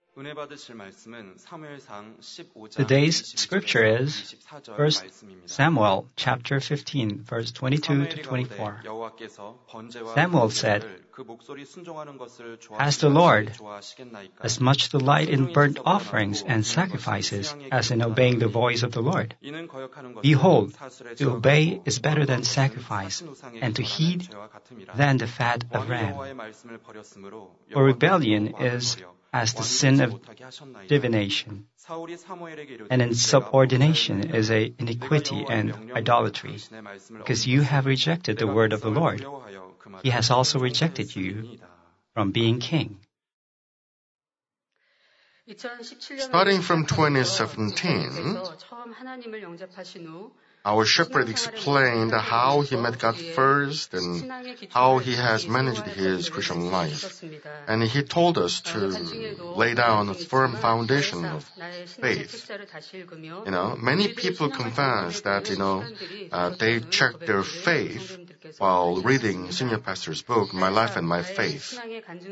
Today's scripture is 1 Samuel chapter 15, verse 22 to 24. Samuel said, "Has the Lord as much delight in burnt offerings and sacrifices as in obeying the voice of the Lord? Behold, to obey is better than sacrifice, and to heed than the fat of ram. For rebellion is as the sin of divination, and insubordination is a iniquity and idolatry. Because you have rejected the word of the Lord, He has also rejected you from being king." Starting from 2017, our shepherd explained how he met God first and how he has managed his Christian life. And he told us to lay down a firm foundation of faith. Many people confess that, they check their faith while reading Senior Pastor's book, My Life and My Faith.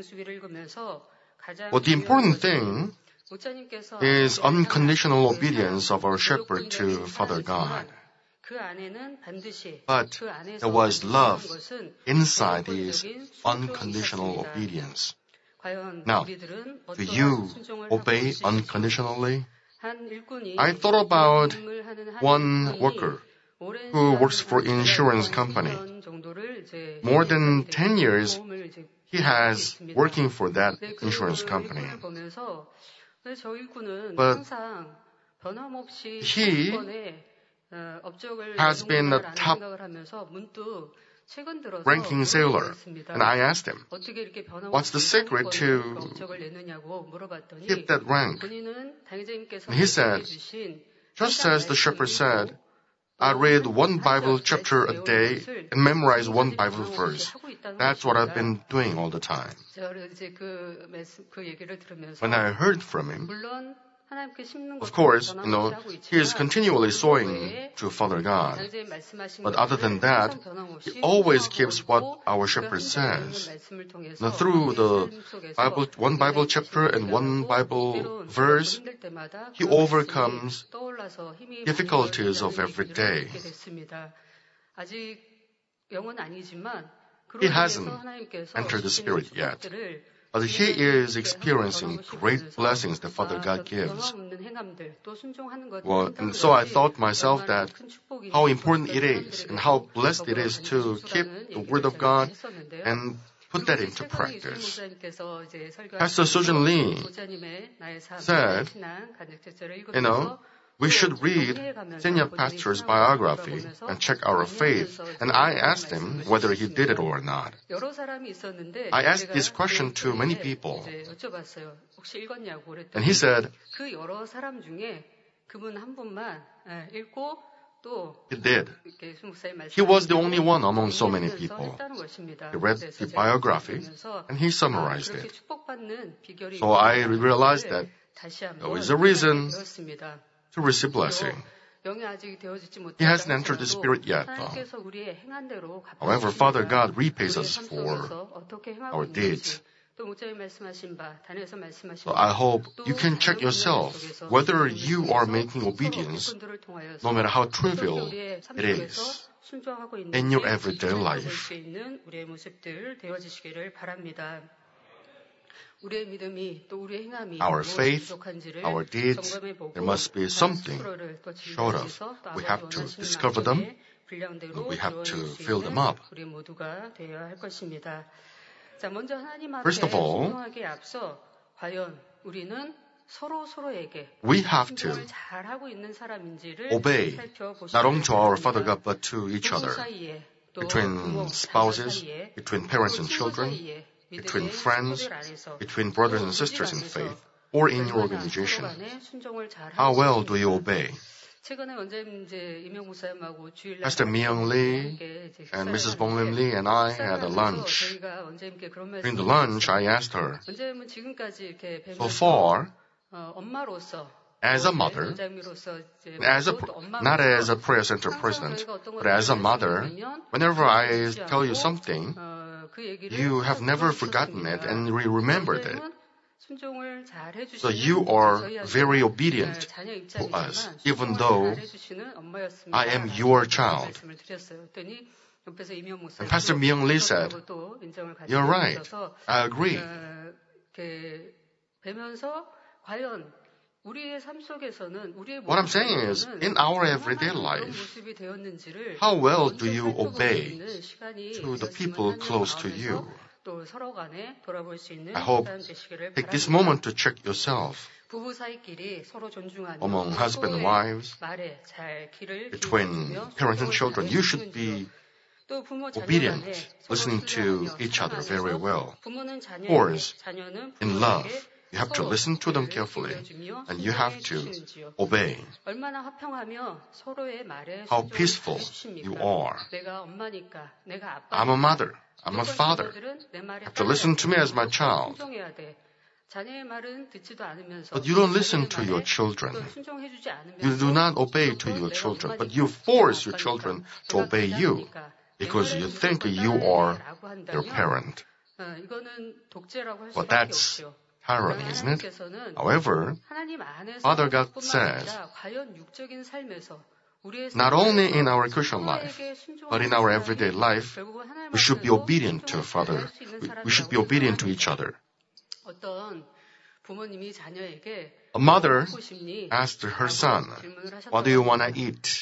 But the important thing is unconditional obedience of our shepherd to Father God. But there was love inside his unconditional obedience. Now, do you obey unconditionally? I thought about one worker who works for an insurance company. More than 10 years, he has working for that insurance company. But he has been a top ranking sailor. And I asked him, what's the secret to keep that rank? And he said, just as the shepherd said, I read one Bible chapter a day and memorize one Bible verse. That's what I've been doing all the time. When I heard from him, of course, he is continually sowing to Father God. But other than that, he always keeps what our shepherd says. Now, through the Bible, one Bible chapter and one Bible verse, he overcomes difficulties of every day. He hasn't entered the Spirit yet. But he is experiencing great blessings that Father God gives. Well, and so I thought myself that how important it is and how blessed it is to keep the Word of God and put that into practice. Pastor Sujin Lee said, we should read Senior Pastor's biography and check our faith. And I asked him whether he did it or not. I asked this question to many people. And he said, he did. He was the only one among so many people. He read the biography and he summarized it. So I realized that there is a reason to receive blessing. He hasn't entered the Spirit yet, though. However, Father God repays us for our deeds. So I hope you can check yourself whether you are making obedience, no matter how trivial it is, in your everyday life. Our faith, our deeds, there must be something short of. We have to discover them. We have to fill them up. First of all, we have to obey not only to our Father God but to each other, between spouses, between parents and children, between friends, between brothers and sisters in faith, or in your organization. How well do you obey? Pastor Mi-young Lee and Mrs. Bong-lim Lee and I had a lunch. During the lunch, I asked her, so far, as a mother, not as a prayer center president, but as a mother, whenever I tell you something, you have never forgotten it and remembered it. So you are very obedient to us, even though I am your child. And Pastor Myung Lee said, you're right, I agree. What I'm saying is, in our everyday life, how well do you obey to the people close to you? I hope take this moment to check yourself. Among husband and wives, between parents and children, you should be obedient, listening to each other very well. Of course, in love, you have to listen to them carefully, and you have to obey. How peaceful you are. I'm a mother. I'm a father. You have to listen to me as my child. But you don't listen to your children. You do not obey to your children, but you force your children to obey you because you think you are their parent. Well, that's tyranny, isn't it? However, Father God says, not only in our Christian life, but in our everyday life, we should be obedient to Father. We should be obedient to each other. A mother asked her son, what do you want to eat?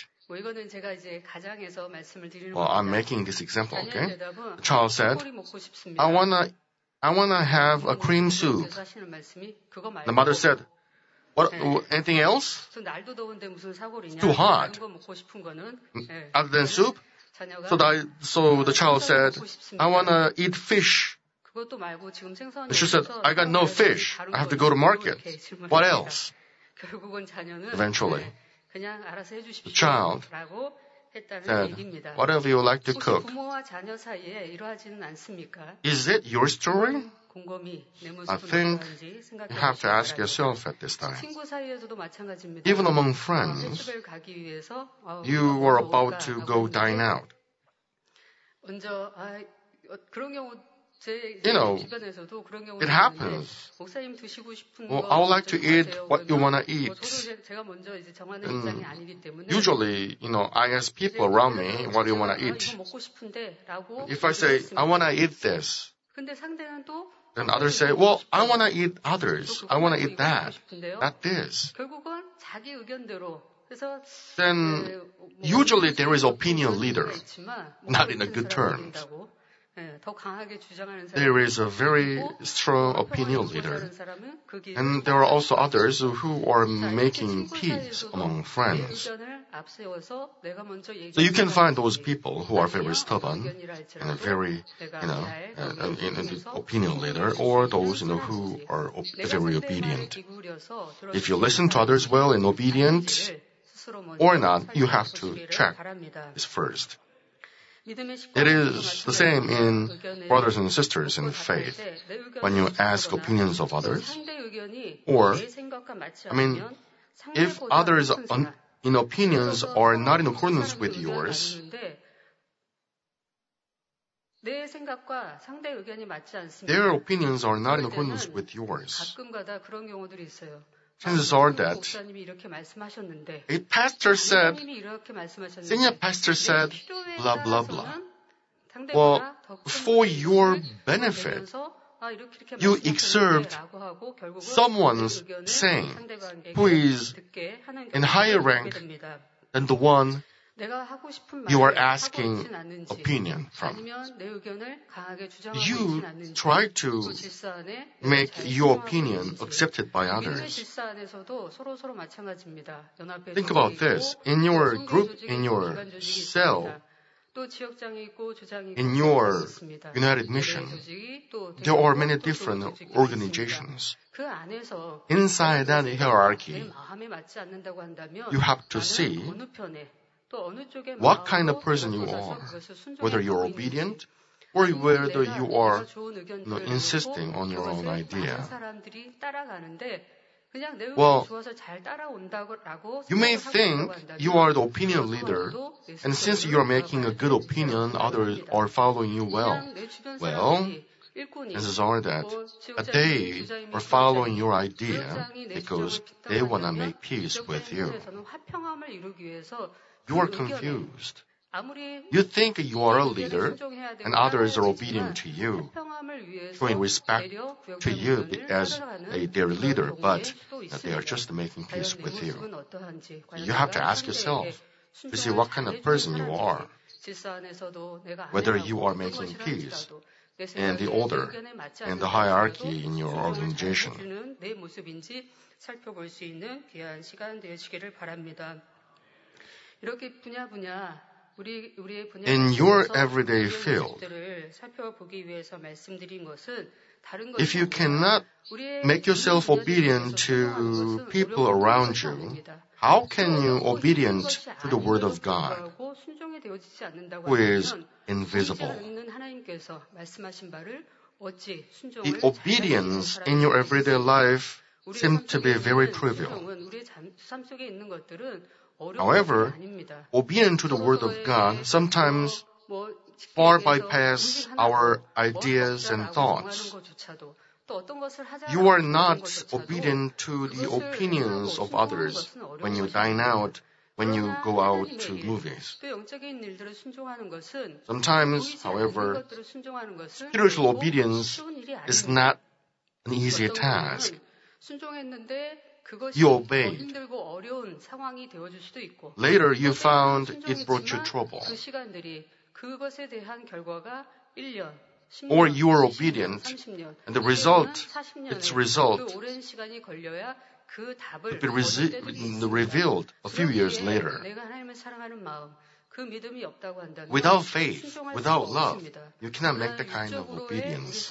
Well, I'm making this example, okay? The child said, I want to have a cream soup. The mother said, what, anything else? It's too hot. Other than soup? So the child said, I want to eat fish. She said, I got no fish. I have to go to market. What else? Eventually, the child said, whatever you like to cook. Is it your story? I think you have to ask yourself at this time. Even among friends, you were about to go dine out. You know, it happens. Well, I would like to eat what you want to eat. And usually, I ask people around me, what do you want to eat? If I say, I want to eat this, then others say, well, I want to eat others. I want to eat that, not this. Then usually there is opinion leader, not in a good terms. There is a very strong opinion leader, and there are also others who are making peace among friends. So you can find those people who are very stubborn and very, an opinion leader, or those, who are very obedient. If you listen to others well and obedient or not, you have to check this first. It is the same in brothers and sisters in faith. When you ask opinions of others, or, if others' opinions are not in accordance with yours, their opinions are not in accordance with yours. Chances are that a pastor said, senior pastor said, blah, blah, blah. Well, for your benefit, you excerpt someone's saying who is in higher rank than the one you are asking opinion from. You try to make your opinion accepted by others. Think about this. In your group, in your cell, in your United Mission, there are many different organizations. Inside that hierarchy, you have to see what kind of person you are, whether you're obedient or whether you are insisting on your own idea. Well, you may think you are the opinion leader, and since you are making a good opinion, others are following you well. Well, chances are that they are following your idea because they want to make peace with you. You are confused. You think you are a leader and others are obedient to you, showing respect to you as their leader, but they are just making peace with you. You have to ask yourself to see what kind of person you are, whether you are making peace in the order and the hierarchy in your organization. In your everyday field, if you cannot make yourself obedient to people around you, how can you obedient to the Word of God, who is invisible? The obedience in your everyday life seems to be very trivial. However, obedience to the Word of God sometimes far bypass our ideas and thoughts. You are not obedient to the opinions of others when you dine out, when you go out to movies. Sometimes, however, spiritual obedience is not an easy task. You obeyed. Later, you found it brought you trouble. Or you were obedient, and the result will be revealed a few years later. Without faith, without love, you cannot make that kind of obedience.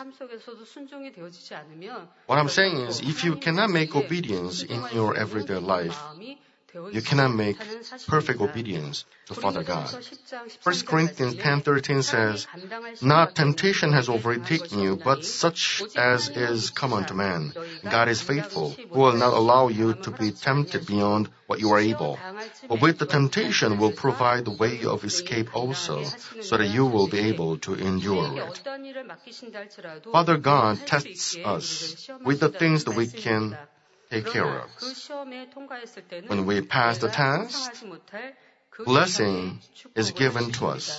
What I'm saying is, if you cannot make obedience in your everyday life, you cannot make perfect obedience to Father God. 1 Corinthians 10:13 says, "Not temptation has overtaken you, but such as is common to man. God is faithful, who will not allow you to be tempted beyond what you are able. But with the temptation will provide the way of escape also, so that you will be able to endure it." Father God tests us with the things that we can take care of. When we pass the test, blessing is given to us.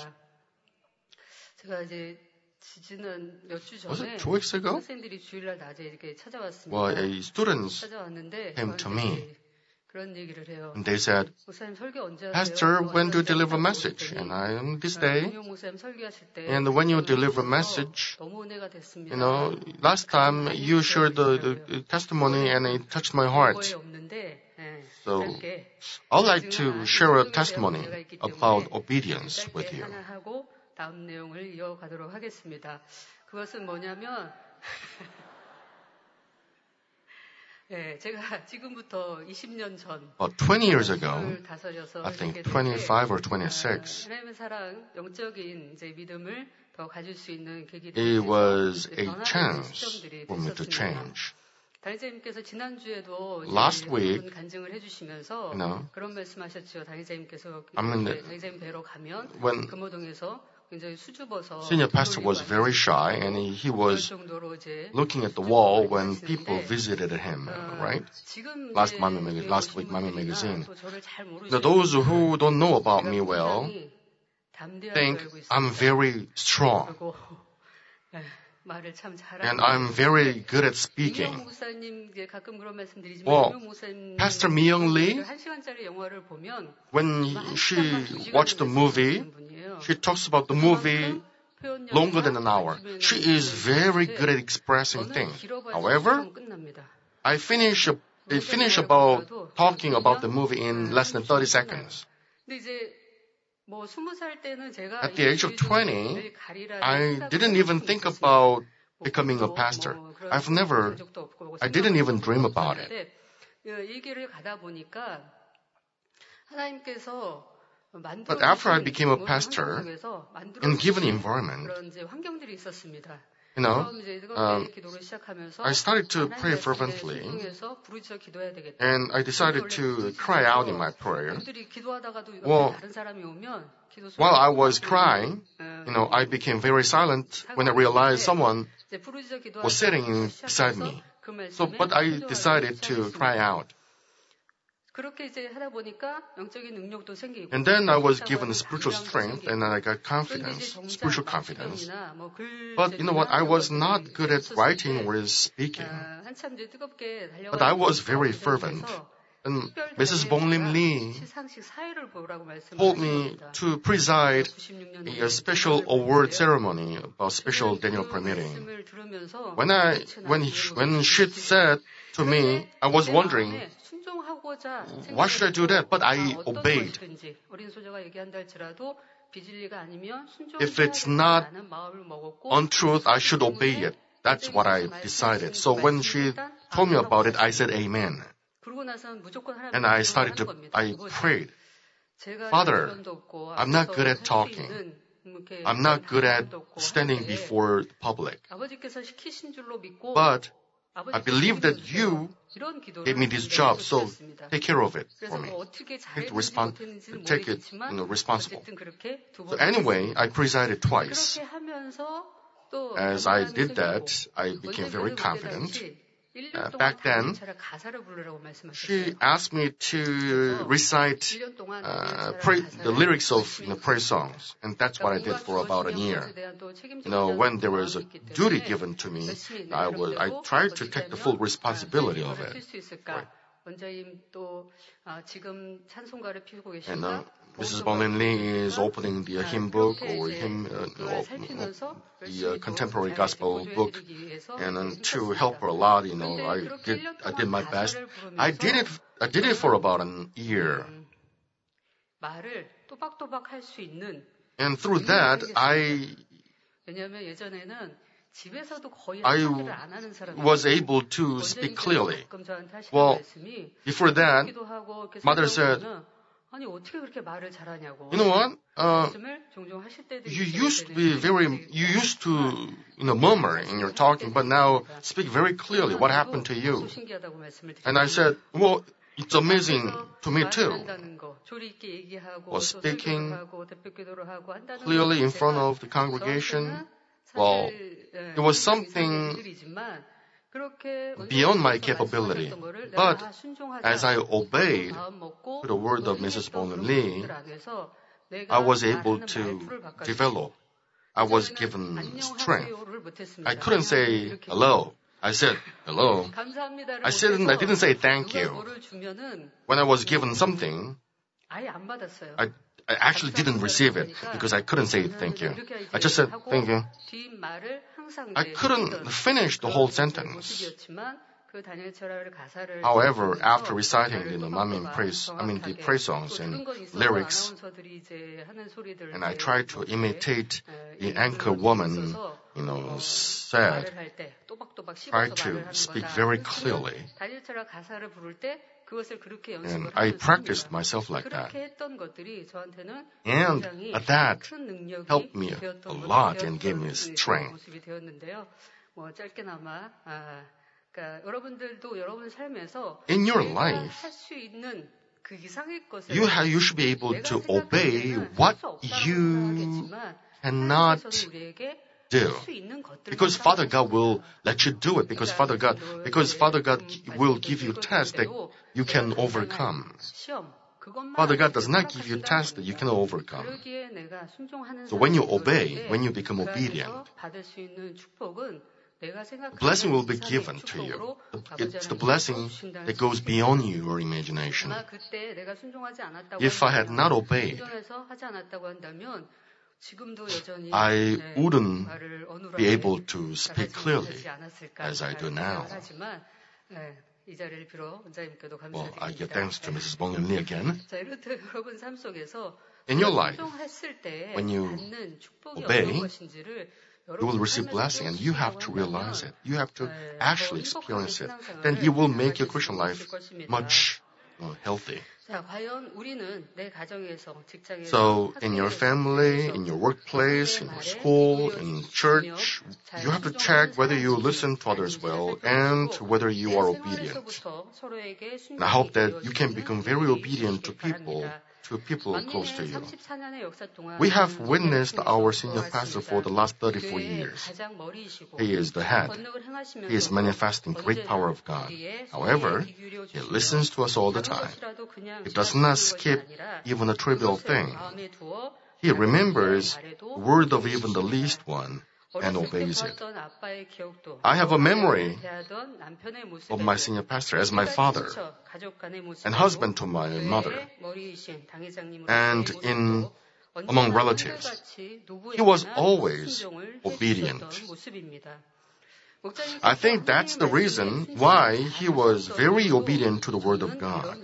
Was it 2 weeks ago? Well, a student came to me and they said, "Pastor, when do you deliver a message?" And I am this day. And when you deliver a message, last time you shared the testimony and it touched my heart. So I'd like to share a testimony about obedience with you. About 20 years ago, I think 25 or 26, it was a chance for me to change. Last week, when Senior Pastor was very shy and he was looking at the wall when people visited him, right? Last week, Mami Magazine. Now, those who don't know about me well think I'm very strong. And I'm very good at speaking. Well, Pastor Mi-young Lee, when she watched the movie, she talks about the movie longer than an hour. She is very good at expressing things. However, I finish about talking about the movie in less than 30 seconds. At the age of 20, I didn't even think about becoming a pastor. I didn't even dream about it. But after I became a pastor, in given environment, I started to pray fervently, and I decided to cry out in my prayer. Well, while I was crying, I became very silent when I realized someone was sitting beside me. But I decided to cry out. And then I was given spiritual strength, and then I got confidence, spiritual confidence. But you know what? I was not good at writing or speaking. But I was very fervent. And Mrs. Bong Lim Lee told me to preside a special award ceremony about special Daniel prayer meeting. When she said to me, I was wondering, why should I do that? But I obeyed. If it's not untruth, I should obey it. That's what I decided. So when she told me about it, I said amen. And I prayed, Father, I'm not good at talking. I'm not good at standing before the public. But I believe that you gave me this job, so take care of it for me. Take it responsible. So anyway, I presided twice. As I did that, I became very confident. Back then, she asked me to recite the lyrics of praise songs, and that's what I did for about a year. When there was a duty given to me, I tried to take the full responsibility of it. And Mrs. Bong Lim Lee is opening the hymn book or the contemporary gospel book, and to help her a lot, I did my best. I did it for about a year. And through that, I was able to speak clearly. Well, before that, mother said, you know what? You used to murmur in your talking, but now speak very clearly. What happened to you? And I said, well, it's amazing to me too. Well, speaking clearly in front of the congregation, well, it was something beyond my capability. But as I obeyed the word of Mrs. Bong Lim Lee, I was able to develop. I was given strength. I couldn't say hello. I said hello. I didn't say thank you. When I was given something, I actually didn't receive it because I couldn't say thank you. I just said thank you. I couldn't finish the whole sentence. However, after reciting the praise songs and lyrics, and I tried to imitate the anchor woman, said, try to speak very clearly. And I practiced myself like that. And that helped me a lot and gave me strength. In your life, you should be able to obey what you cannot do. Because Father God will let you do it. Because Father God will give you tests that you can overcome. Father God does not give you tests that you cannot overcome. So when you obey, when you become obedient, blessing will be given to you. It's the blessing that goes beyond your imagination. If I had not obeyed, I wouldn't be able to speak clearly as I do now. Well, I give thanks to Mrs. Bong Lim Lee again. In your life, when you obey, you will receive blessing, and you have to realize it. You have to actually experience it. Then it will make your Christian life much healthy. So in your family, in your workplace, in your school, in church, you have to check whether you listen to others well and whether you are obedient. And I hope that you can become very obedient to people close to you. We have witnessed our senior pastor for the last 34 years. He is the head. He is manifesting great power of God. However, he listens to us all the time. He does not skip even a trivial thing. He remembers the word of even the least one and obeys it. I have a memory of my senior pastor as my father and husband to my mother. And among relatives, he was always obedient. I think that's the reason why he was very obedient to the word of God.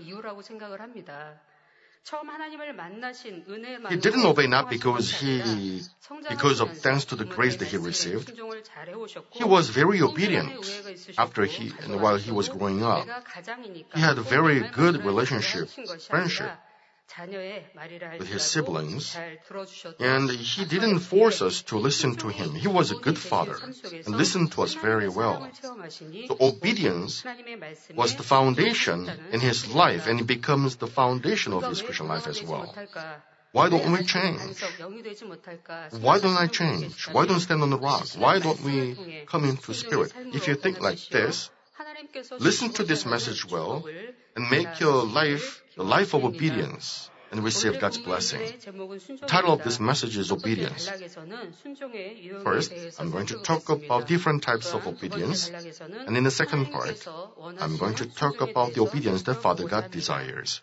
He didn't obey not because of thanks to the grace that he received. He was very obedient while he was growing up. He had a very good friendship with his siblings, and he didn't force us to listen to him. He was a good father and listened to us very well. So obedience was the foundation in his life, and it becomes the foundation of his Christian life as well. Why don't we change? Why don't I change? Why don't I stand on the rock? Why don't we come into spirit? If you think like this, listen to this message well and make your life the life of obedience and receive God's blessing. The title of this message is Obedience. First, I'm going to talk about different types of obedience, and in the second part, I'm going to talk about the obedience that Father God desires.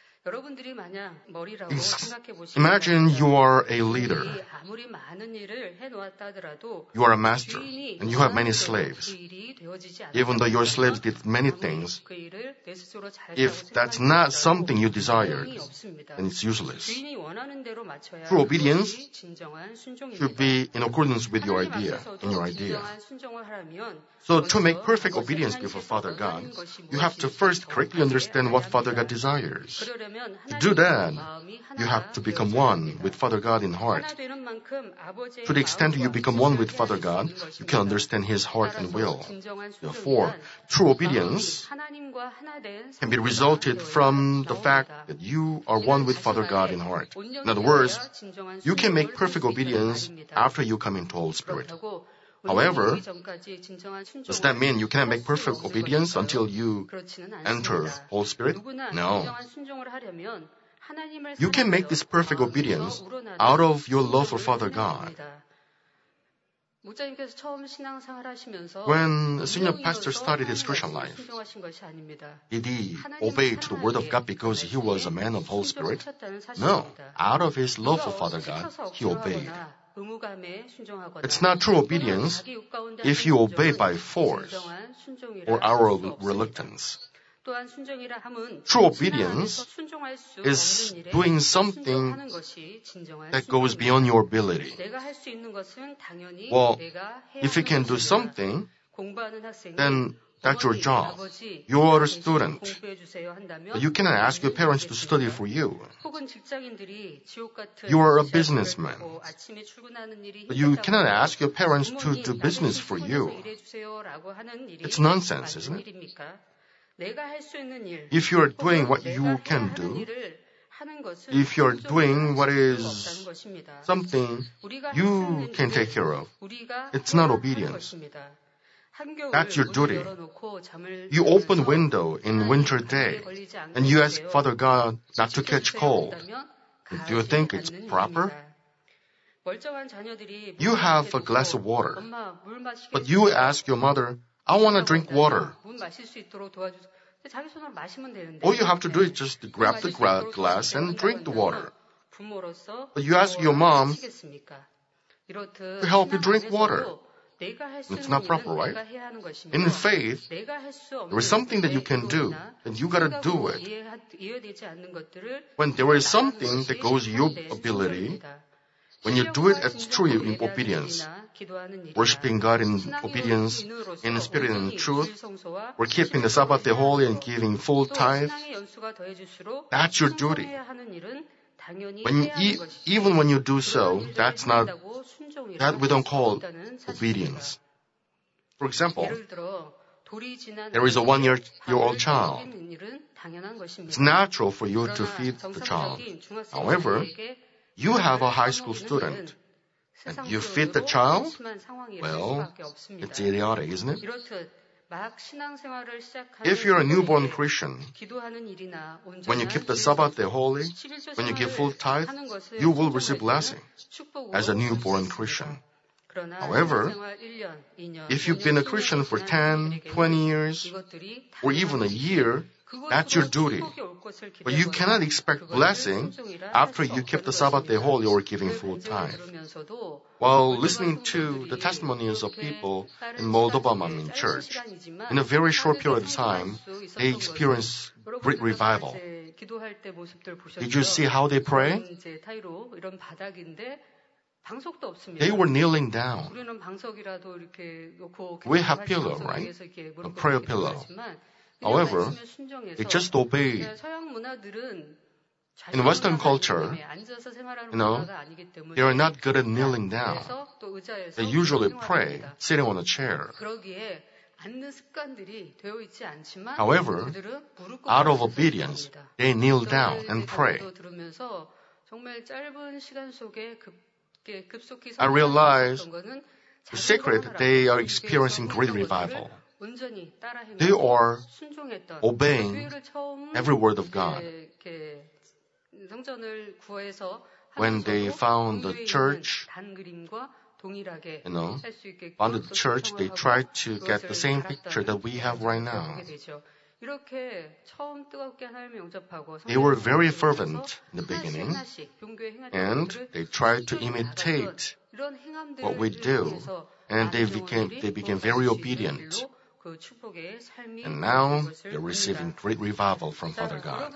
Imagine you are a leader. You are a master, and you have many slaves. Even though your slaves did many things, if that's not something you desired, then it's useless. True obedience should be in accordance with your idea. So to make perfect obedience before Father God, you have to first correctly understand what Father God desires. To do that, you have to become one with Father God in heart. To the extent you become one with Father God, you can understand His heart and will. Therefore, true obedience can be resulted from the fact that you are one with Father God in heart. In other words, you can make perfect obedience after you come into Holy Spirit. However, does that mean you cannot make perfect obedience until you enter Holy Spirit? No. You can make this perfect obedience out of your love for Father God. When a senior pastor started his Christian life, did he obey to the word of God because he was a man of Holy Spirit? No. Out of his love for Father God, he obeyed. It's not true obedience if you obey by force or our reluctance. True obedience is doing something that goes beyond your ability. Well, if you can do something, then that's your job. You are a student. You cannot ask your parents to study for you. You are a businessman. You cannot ask your parents to do business for you. It's nonsense, isn't it? If you are doing what you can do, if you are doing what is something you can take care of, it's not obedience. That's your duty. You open window in winter day and you ask Father God not to catch cold. Do you think it's proper? You have a glass of water, but you ask your mother, I want to drink water. All you have to do is just grab the glass and drink the water. But you ask your mom to help you drink water. It's not proper, right? In faith, there is something that you can do, and you gotta do it. When there is something that goes your ability, when you do it as true obedience, worshiping God in obedience, in spirit and in truth, or keeping the Sabbath day holy and giving full tithe, that's your duty. Even when you do so, that we don't call obedience. For example, there is a 1-year-old child. It's natural for you to feed the child. However, you have a high school student and you feed the child? Well, it's idiotic, isn't it? If you're a newborn Christian, when you keep the Sabbath day holy, when you give full tithe, you will receive blessing as a newborn Christian. However, if you've been a Christian for 10, 20 years, or even a year, that's your duty. But you cannot expect blessing after you keep the Sabbath day holy or giving full tithe. While listening to the testimonies of people in Moldova Manmin Church, in a very short period of time, they experienced great revival. Did you see how they pray? They were kneeling down. We have pillow, right? A prayer pillow. However, they just obeyed. In Western culture, they are not good at kneeling down. They usually pray sitting on a chair. However, out of obedience, they kneel down and pray. I realize the secret, they are experiencing great revival. They are obeying every word of God. When they found the church, founded the church, they tried to get the same picture that we have right now. They were very fervent in the beginning, and they tried to imitate what we do, and they became very obedient. And now they're receiving great revival from Father God.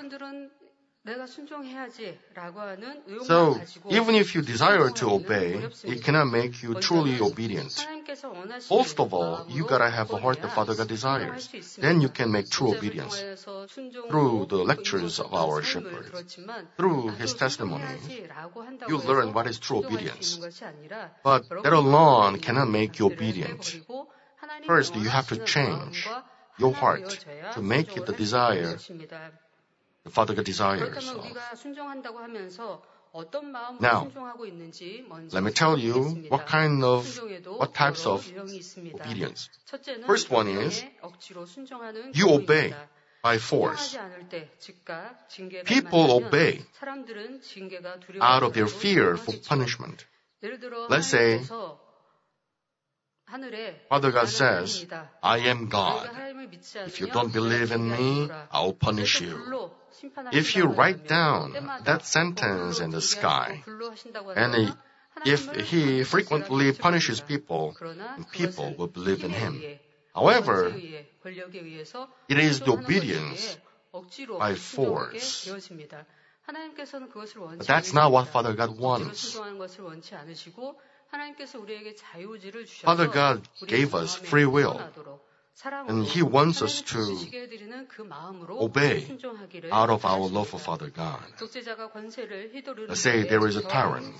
So, even if you desire to obey, it cannot make you truly obedient. First of all, you gotta have a heart that Father God desires. Then you can make true obedience. Through the lectures of our shepherd, through his testimonies, you learn what is true obedience. But that alone cannot make you obedient. First, you have to change your heart to make it the desire the Father God desires. Now, let me tell you what types of obedience. First one is, you obey by force. People obey out of their fear for punishment. Let's say, Father God says, I am God. If you don't believe in me, I'll punish you. If you write down that sentence in the sky, and if he frequently punishes people, people will believe in him. However, it is the obedience by force. But that's not what Father God wants. Father God gave us free will, and He wants us to obey out of our love for Father God. Let's say there is a tyrant,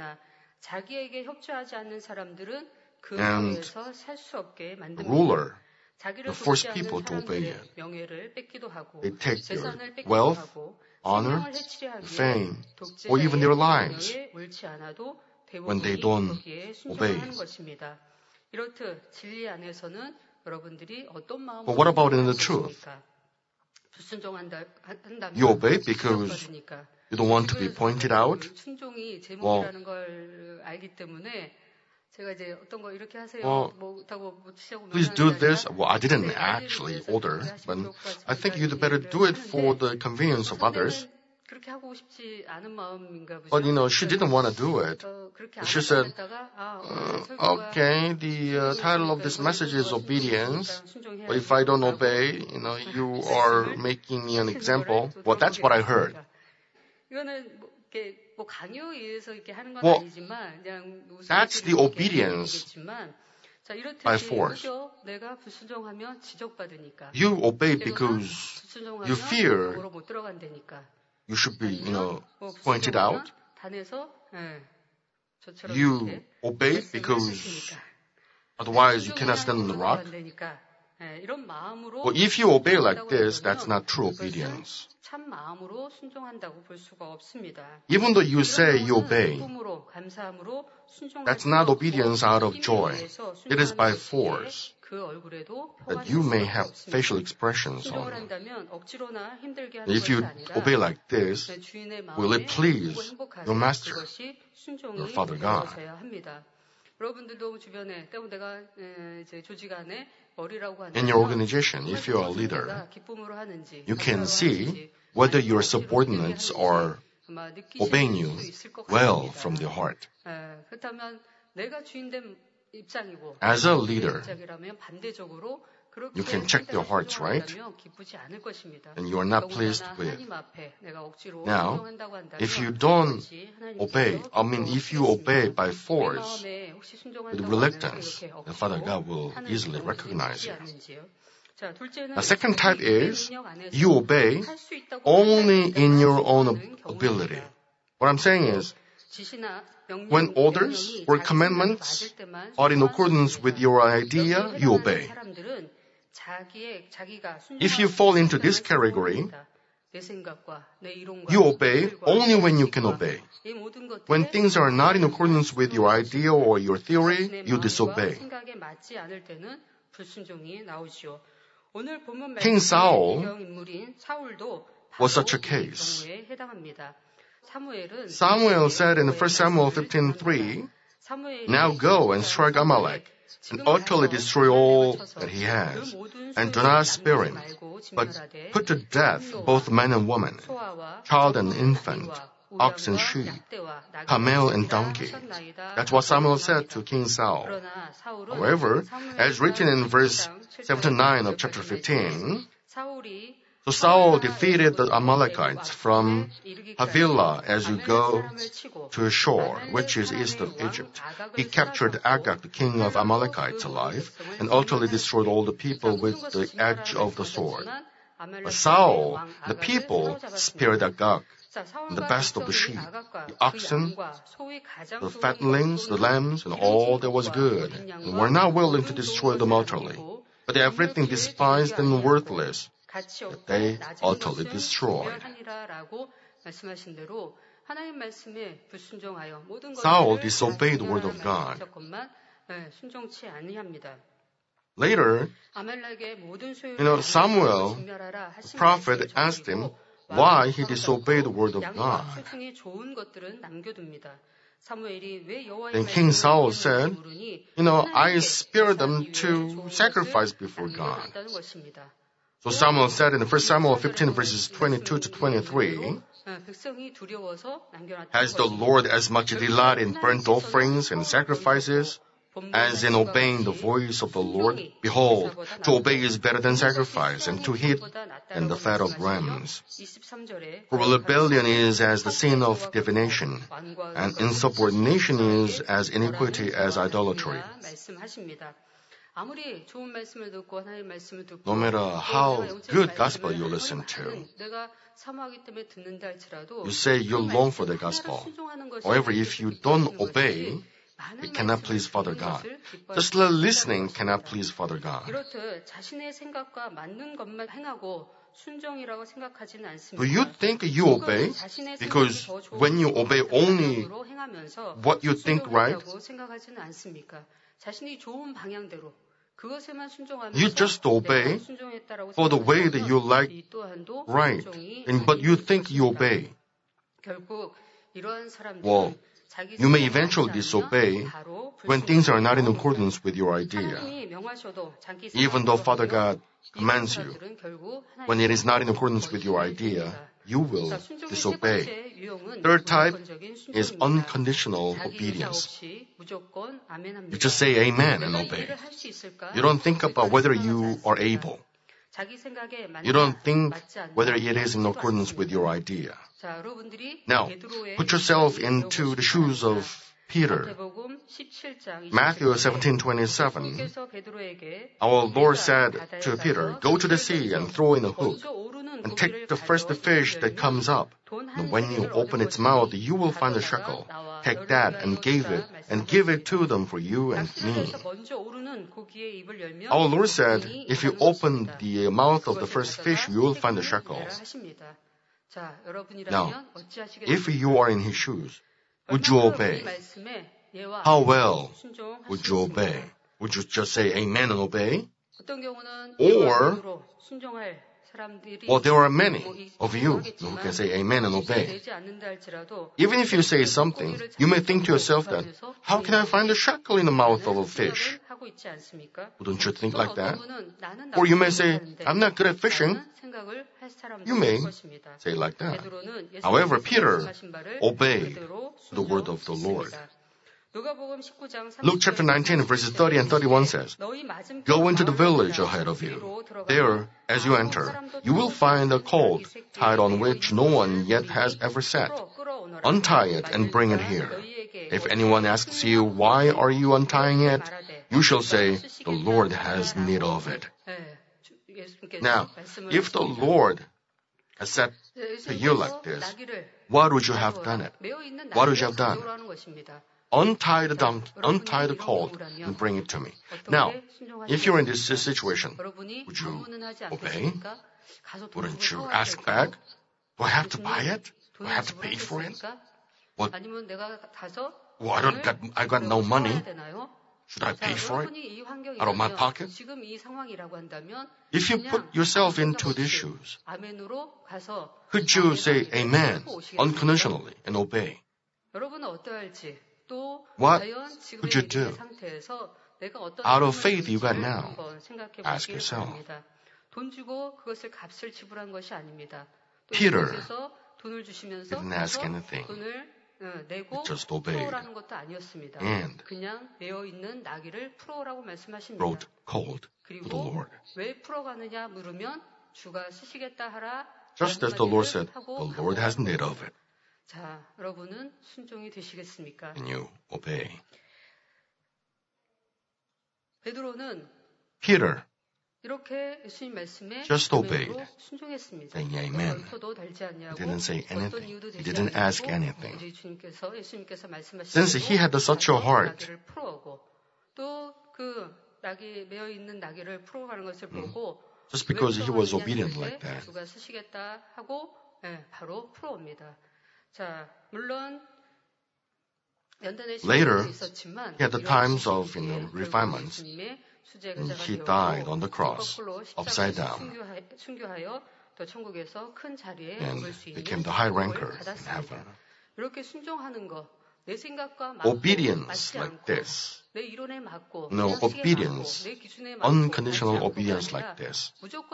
and the ruler will force people to obey it. They take their wealth, honor, fame, or even their lives when they don't obey. But what about in the truth? You obey because you don't want to be pointed out? Well, please do this. Well, I didn't actually order, but I think you'd better do it for the convenience of others. But she didn't want to do it. She said, okay, the title of this message is obedience. But if I don't obey, you are making me an example. Well, that's what I heard. Well, that's the obedience by force. You obey because you fear you should be, pointed out. You obey because otherwise you cannot stand on the rock. Well, if you obey like this, that's not true obedience. Even though you say you obey, that's not obedience out of joy. It is by force that you may have facial expressions on it. If you obey like this, will it please your master, your Father God? In your organization, if you are a leader, you can see whether your subordinates are obeying you well from the heart. As a leader, you can check their hearts, right? And you are not pleased with. Now, if you don't obey, if you obey by force, with reluctance, the Father God will easily recognize you. The second type is you obey only in your own ability. What I'm saying is, when orders or commandments are in accordance with your idea, you obey. If you fall into this category, you obey only when you can obey. When things are not in accordance with your idea or your theory, you disobey. King Saul was such a case. Samuel said in 1 Samuel 15:3, "Now go and strike Amalek, and utterly destroy all that he has, and do not spare him, but put to death both man and woman, child and infant, ox and sheep, camel and donkey." That's what Samuel said to King Saul. However, as written in verse 7 to 9 of chapter 15, so Saul defeated the Amalekites from Havilah as you go to shore, which is east of Egypt. He captured Agag, the king of Amalekites, alive, and utterly destroyed all the people with the edge of the sword. But Saul, the people, spared Agag, the best of the sheep, the oxen, the fatlings, the lambs, and all that was good, and were not willing to destroy them utterly, but everything despised and worthless that they utterly destroyed. Saul disobeyed the word of God. Later, Samuel, the prophet, asked him why he disobeyed the word of God. Then King Saul said, I spared them to sacrifice before God. So Samuel said in 1 Samuel 15 verses 22 to 23, "Has the Lord as much delight in burnt offerings and sacrifices as in obeying the voice of the Lord? Behold, to obey is better than sacrifice, and to eat than the fat of rams. For rebellion is as the sin of divination, and insubordination is as iniquity as idolatry." No matter how good gospel you listen to, you say you long for the gospel. However, if you don't obey, it cannot please Father God. Just listening cannot please Father God. Do you think you obey? Because when you obey only what you think right, you just obey for the way that you like right, but you think you obey. Well, you may eventually disobey when things are not in accordance with your idea. Even though Father God commands you, when it is not in accordance with your idea, you will disobey. Third type is unconditional obedience. You just say amen and obey. You don't think about whether you are able. You don't think whether it is in accordance with your idea. Now, put yourself into the shoes of Peter. Matthew 17:27. Our Lord said to Peter, "Go to the sea and throw in a hook, and take the first fish that comes up. And when you open its mouth, you will find a shekel. Take that and give it to them for you and me." Our Lord said, if you open the mouth of the first fish, you will find a shekel. Now, if you are in his shoes, would you obey? How well would you obey? Would you just say amen and obey? Or, well, there are many of you who can say amen and obey. Even if you say something, you may think to yourself that, how can I find a shekel in the mouth of a fish? Wouldn't you think like that? Or you may say, I'm not good at fishing. You may say like that. However, Peter obeyed the word of the Lord. Luke chapter 19 verses 30 and 31 says, "Go into the village ahead of you. There, as you enter, you will find a colt tied on which no one yet has ever sat. Untie it and bring it here. If anyone asks you, why are you untying it? You shall say, the Lord has need of it." Now, if the Lord has said to you like this, what would you have done it? What would you have done? Untie the colt and bring it to me. Now, if you're in this situation, would you obey? Wouldn't you ask back? Do I have to buy it? Do I have to pay for it? What? Well, I got no money. Should I pay for it out of my pocket? If you put yourself into these shoes, could you say amen unconditionally and obey? What could you do? Out of faith you got now, ask yourself. Peter didn't ask anything. He just obeyed and brought colt to the Lord. Just as the Lord said, the Lord has need of it. And you obey. Peter just obeyed, saying amen. He didn't say anything. He didn't ask anything. Since he had such a heart, just because he was obedient like that, later, he had the times of refinements, and he died on the cross, upside down, and became the high ranker in heaven. Obedience like this, no, obedience, unconditional obedience like this,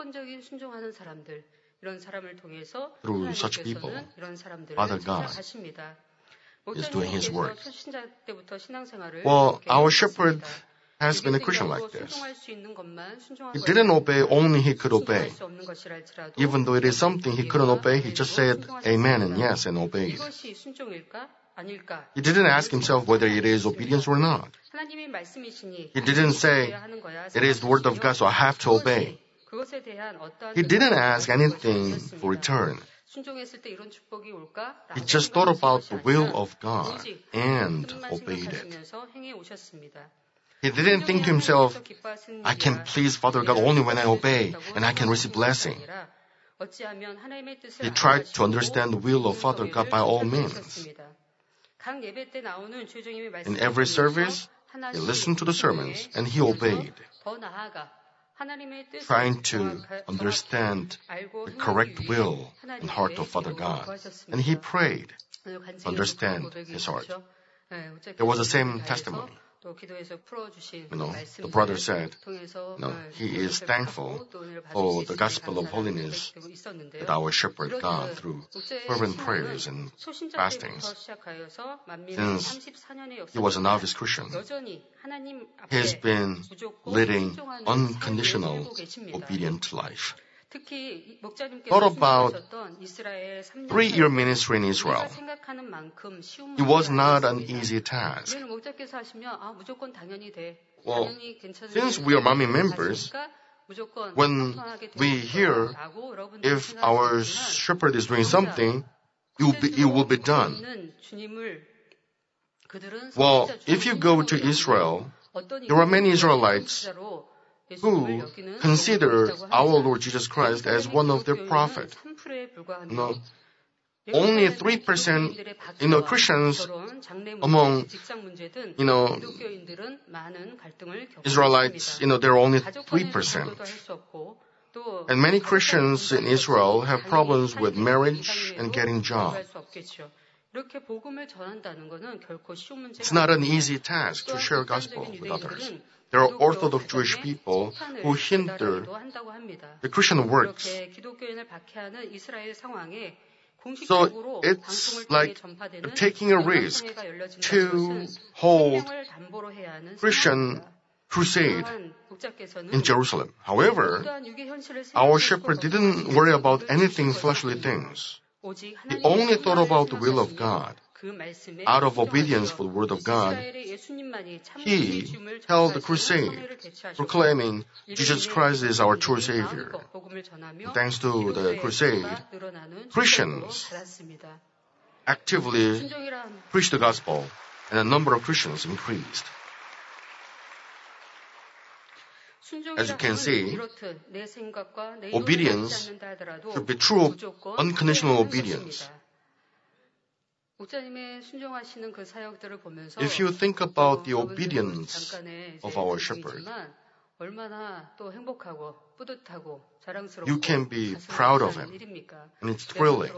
through such people, Father God is doing His work. Well, our shepherd has been a Christian like this. He didn't obey only he could obey. Even though it is something he couldn't obey, he just said amen and yes and obeyed. He didn't ask himself whether it is obedience or not. He didn't say, it is the word of God, so I have to obey. He didn't ask anything for return. He just thought about the will of God and obeyed it. He didn't think to himself, I can please Father God only when I obey and I can receive blessing. He tried to understand the will of Father God by all means. In every service, he listened to the sermons and he obeyed, trying to understand the correct will and heart of Father God. And he prayed to understand his heart. There was the same testimony the brother said, he is thankful for the gospel of holiness that our shepherd got through fervent prayers and fastings. Since he was a novice Christian, he has been leading unconditional, obedient life. Thought about 3-year ministry in Israel. It was not an easy task. Well, since we are Manmin members, when we hear if our shepherd is doing something, it will be done. Well, if you go to Israel, there are many Israelites who consider our Lord Jesus Christ as one of their prophets. Only 3%, Christians among, Israelites, there are only 3%. And many Christians in Israel have problems with marriage and getting jobs. It's not an easy task to share gospel with others. There are Orthodox Jewish people who hinder the Christian works. So it's like taking a risk to hold Christian crusade in Jerusalem. However, our shepherd didn't worry about anything fleshly things. He only thought about the will of God. Out of obedience for the word of God, he held the crusade, proclaiming Jesus Christ is our true Savior. And thanks to the crusade, Christians actively preached the gospel, and the number of Christians increased. As you can see, obedience should be true, unconditional obedience. If you think about the obedience of our shepherd, you can be proud of him, and it's thrilling.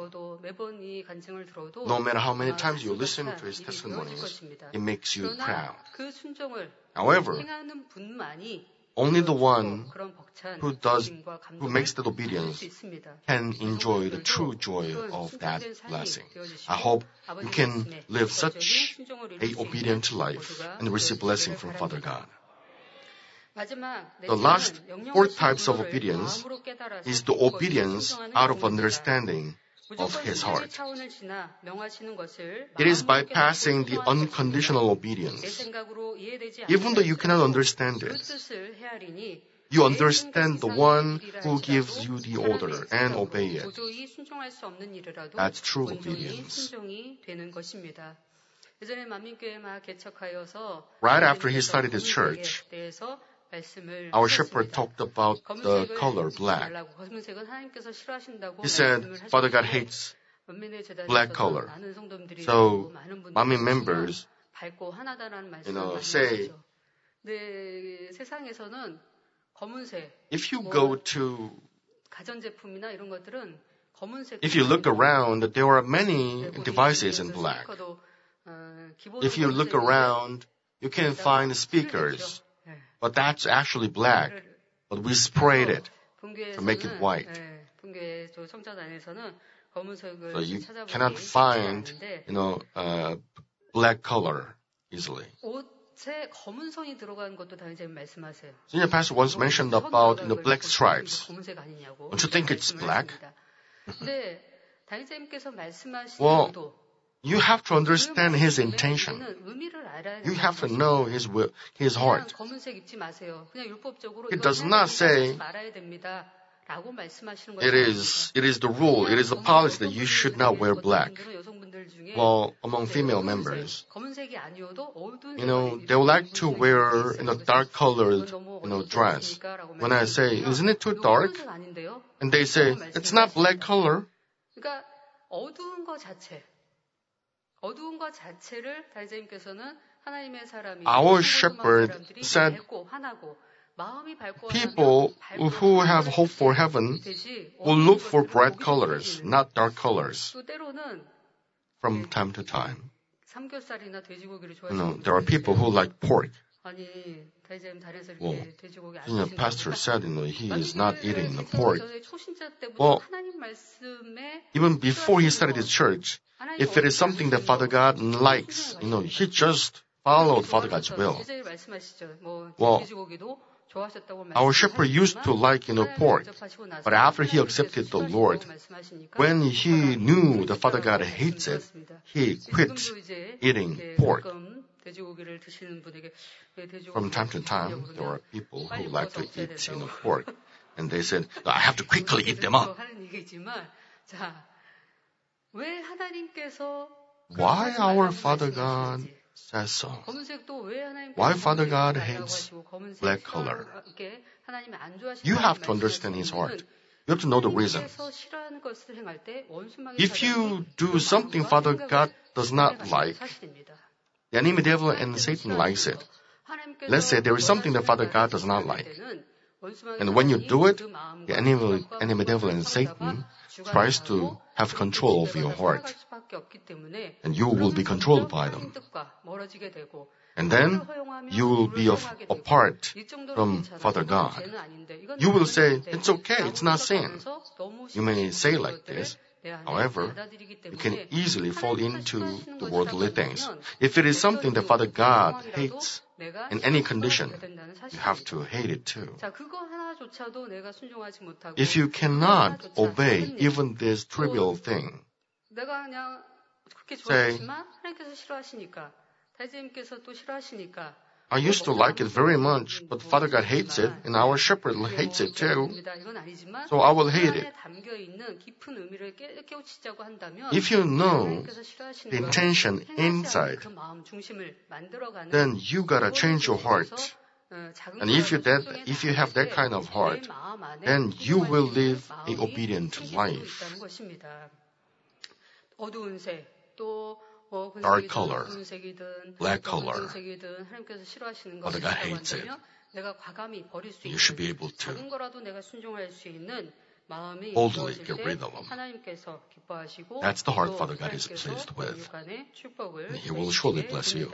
No matter how many times you listen to his testimonies, it makes you proud. However, only the one who makes that obedience can enjoy the true joy of that blessing. I hope you can live such a obedient life and receive blessing from Father God. The last 4 types of obedience is the obedience out of understanding of his heart. It is bypassing the unconditional obedience. Even though you cannot understand it, you understand the one who gives you the order and obey it. That's true obedience. Right after he started his church, our shepherd talked about the color black. He said, Father God hates black color. So, Manmin members, say, if you look around, there are many devices in black. If you look around, you can find speakers. But that's actually black. But we sprayed it to make it white. So you cannot find, black color easily. Senior pastor once mentioned about, black stripes. Don't you think it's black? Well, you have to understand his intention. You have to know his heart. It does not say it is the rule, it is the policy that you should not wear black. Well, among female members, they would like to wear dark colored, dress. When I say, isn't it too dark? And they say, it's not black color. Our shepherd said, people who have hope for heaven will look for bright colors, not dark colors, from time to time. there are people who like pork. Well, pastor said, he is not eating the pork. Well, even before he started his church, if it is something that Father God likes, he just followed Father God's will. Well, our shepherd used to like, pork, but after he accepted the Lord, when he knew that Father God hates it, he quit eating pork. From time to time, there are people who like to eat, pork, and they said, I have to quickly eat them up. Why our Father God says so? Why Father God hates black color? You have to understand his heart. You have to know the reason. If you do something Father God does not like, the enemy devil and Satan likes it. Let's say there is something that Father God does not like. And when you do it, the enemy devil and Satan tries to have control over your heart. And you will be controlled by them. And then you will be apart from Father God. You will say, it's okay, it's not sin. You may say like this. However, you can easily fall into the worldly things. If it is something that Father God hates in any condition, you have to hate it too. If you cannot obey even this trivial thing, say, I used to like it very much, but Father God hates it, and our shepherd hates it too, so I will hate it. If you know the intention inside, then you gotta change your heart. And if you have that kind of heart, then you will live an obedient life. Dark color, black color, Father God hates it. You should be able to boldly get rid of them. That's the heart Father God is pleased with. And He will surely bless you.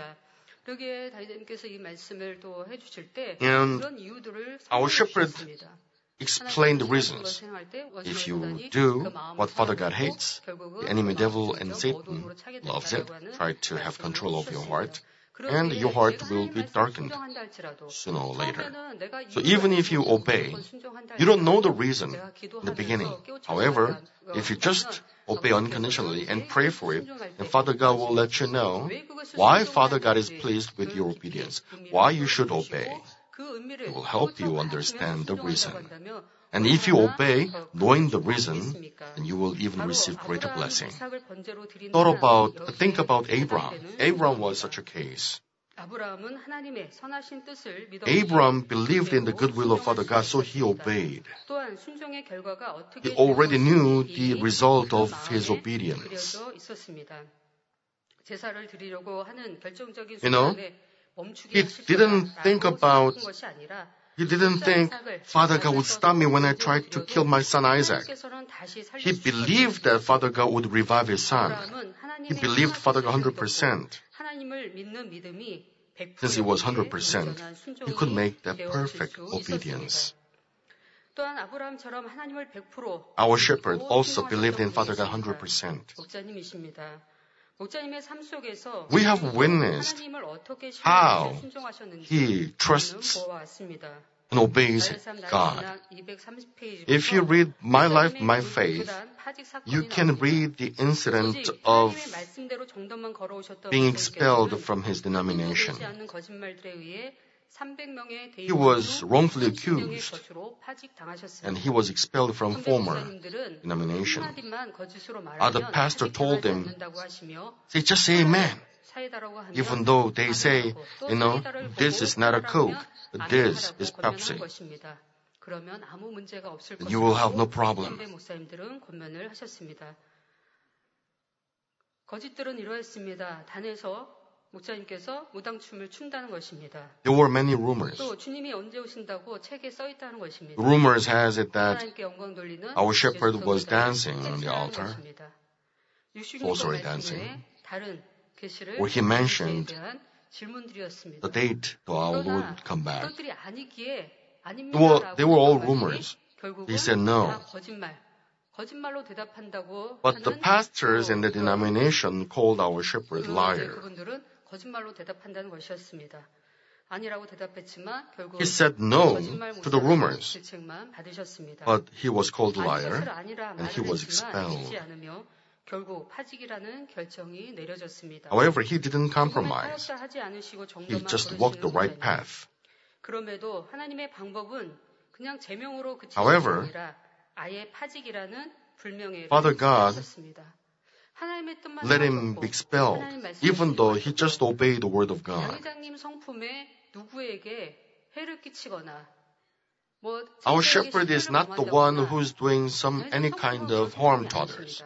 And our shepherd explained the reasons. If you do what Father God hates, the enemy devil and Satan loves it, try to have control of your heart, and your heart will be darkened sooner or later. So even if you obey, you don't know the reason in the beginning. However, if you just obey unconditionally and pray for it, then Father God will let you know why Father God is pleased with your obedience, why you should obey. It will help you understand the reason. And if you obey, knowing the reason, then you will even receive greater blessing. Think about Abraham. Abraham was such a case. Abraham believed in the goodwill of Father God, so he obeyed. He already knew the result of his obedience. He didn't think Father God would stop me when I tried to kill my son Isaac. He believed that Father God would revive his son. He believed Father God 100%. Since he was 100%, he could make that perfect obedience. Our shepherd also believed in Father God 100%. We have witnessed how he trusts and obeys God. If you read My Life, My Faith, you can read the incident of being expelled from his denomination. He was wrongfully accused, and he was expelled from former denomination. Other pastor told him, just say amen. Even though they say, this is not a Coke, this is Pepsi. You will have no problem. There were many rumors. Rumors has it that our shepherd was dancing on the altar, sorcery dancing. where he mentioned the date that our Lord would come back. They were all rumors. He said no. But the pastors in the denomination called our shepherd liar. He said no to the rumors, but he was called liar and he was expelled. However, he didn't compromise. He just walked the right path. However, Father God let him be expelled, even though he just obeyed the word of God. Our shepherd is not the one who's doing any kind of harm to others.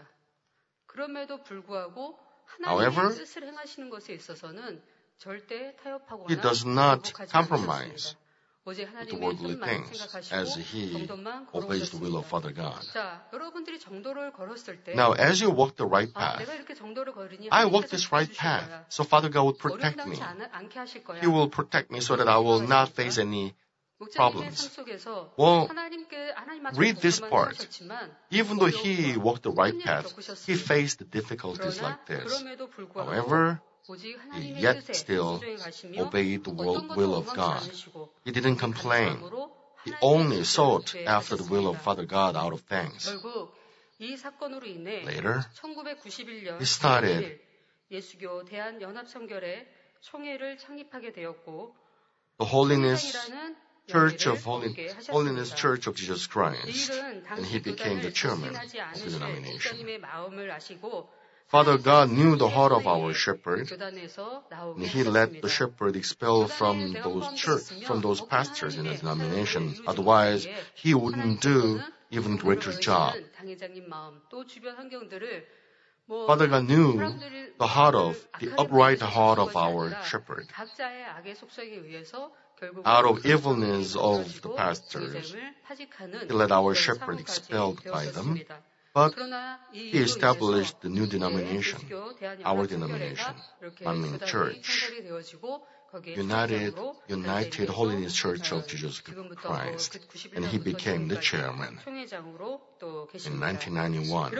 However, he does not compromise with the worldly things as he obeys the will of Father God. Now, as you walk the right path, I walk this right path, so Father God will protect me. He will protect me so that I will not face any problems. Well, read this part. Even though he walked the right path, he faced difficulties like this. However, he yet still obeyed the will of God. He didn't complain. He only sought after the will of Father God out of thanks. Later, he started the Holiness Church of Jesus Christ, and he became the chairman of the denomination. Father God knew the heart of our shepherd, and he let the shepherd expel from those pastors in the denomination. Otherwise, he wouldn't do even greater job. Father God knew the upright heart of our shepherd. Out of evilness of the pastors, he let our shepherd expelled by them. But he established the new denomination, our denomination, Manmin Church, United Holiness Church of Jesus Christ, and he became the chairman in 1991.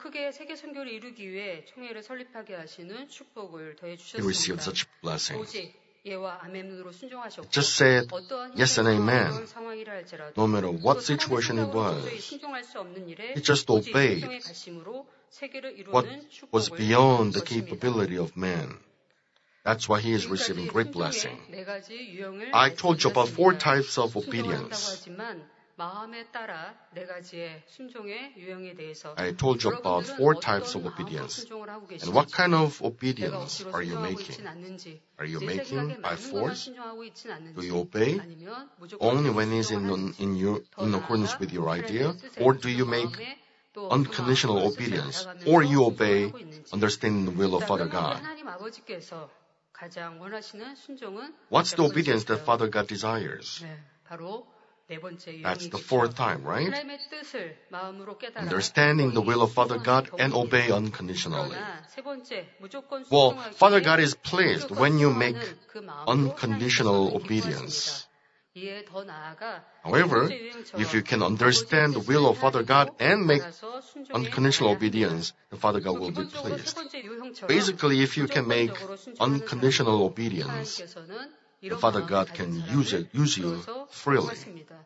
He received such blessings. It just said yes and amen. No matter what situation it was, he just obeyed what was beyond the capability of man. That's why he is receiving great blessing. I told you about 4 types of obedience. I told you about 4 types of obedience. And what kind of obedience are you making? Are you making by force? Do you obey only when it's in accordance with your idea? Or do you make unconditional obedience? Or you obey understanding the will of Father God? What's the obedience that Father God desires? That's the 4th time, right? Understanding the will of Father God and obey unconditionally. Well, Father God is pleased when you make unconditional obedience. However, if you can understand the will of Father God and make unconditional obedience, the Father God will be pleased. Basically, if you can make unconditional obedience, the Father God can use you freely.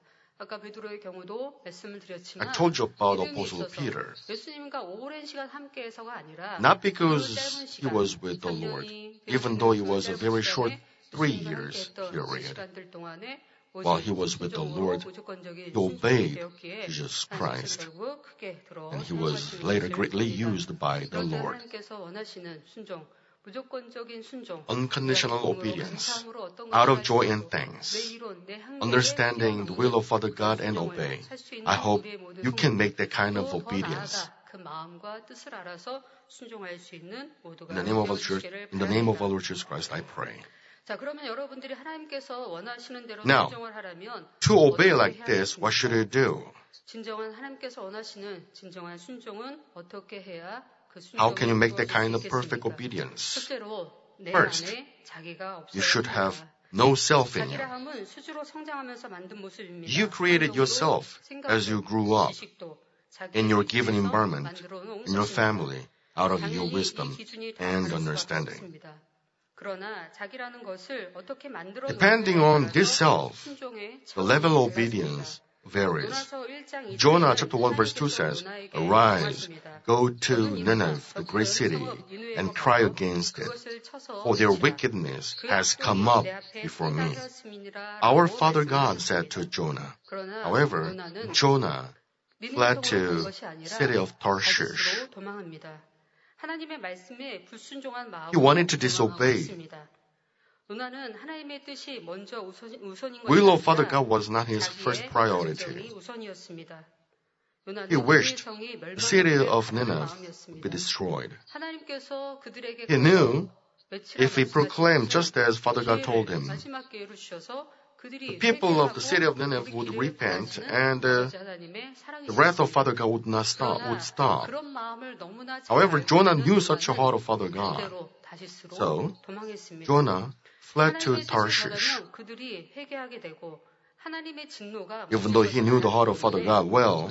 I told you about Apostle Peter. Not because he was with the Lord, even though it was a very short 3 years period. While he was with the Lord, he obeyed Jesus Christ, and he was later greatly used by the Lord. Unconditional obedience, out of joy and thanks, understanding the will of Father God and obey. I hope you can make that kind of obedience. In the name of our Lord Jesus Christ, I pray. Now, to obey like this, what should you do? How can you make that kind of perfect obedience? First, you should have no self in you. You created yourself as you grew up in your given environment, in your family, out of your wisdom and understanding. Depending on this self, the level of obedience varies. Jonah chapter 1 verse 2 says, "Arise, go to Nineveh, the great city, and cry against it, for their wickedness has come up before me." Our Father God said to Jonah. However, Jonah fled to city of Tarshish. He wanted to disobey. Will of Father God was not his first priority. He wished the city of Nineveh would be destroyed. He knew if he proclaimed just as Father God told him, the people of the city of Nineveh would repent and the wrath of Father God would stop. However, Jonah knew such a heart of Father God. So, Jonah fled to Tarshish. Even though he knew the heart of Father God well,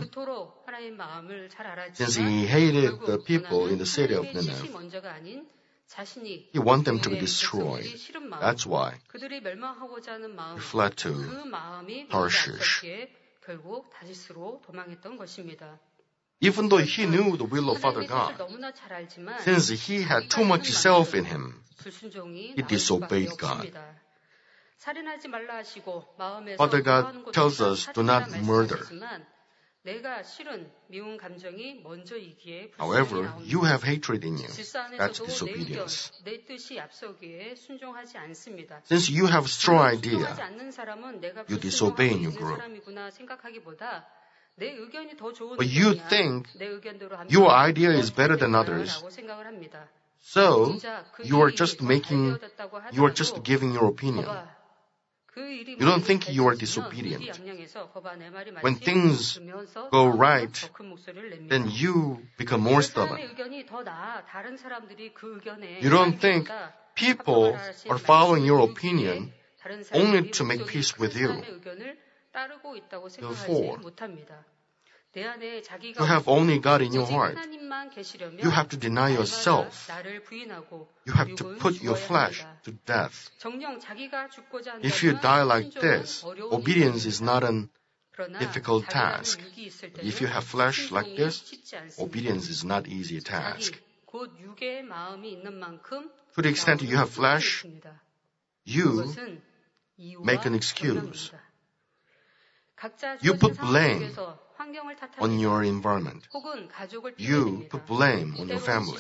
since he hated the people in the city of Nineveh, he wanted them to be destroyed. That's why he fled to Tarshish. Even though he knew the will of Father God, since he had too much self in him, he disobeyed God. Father God tells us, do not murder. However, you have hatred in you. That's disobedience. Since you have a strong idea, you disobey in your group. But you think your idea is better than others, so you are just giving your opinion. You don't think you are disobedient. When things go right, then you become more stubborn. You don't think people are following your opinion only to make peace with you. Therefore, you have only God in your heart. You have to deny yourself. You have to put your flesh to death. If you die like this, obedience is not a difficult task. But if you have flesh like this, obedience is not an easy task. To the extent you have flesh, you make an excuse. You put blame on your environment. You put blame on your family.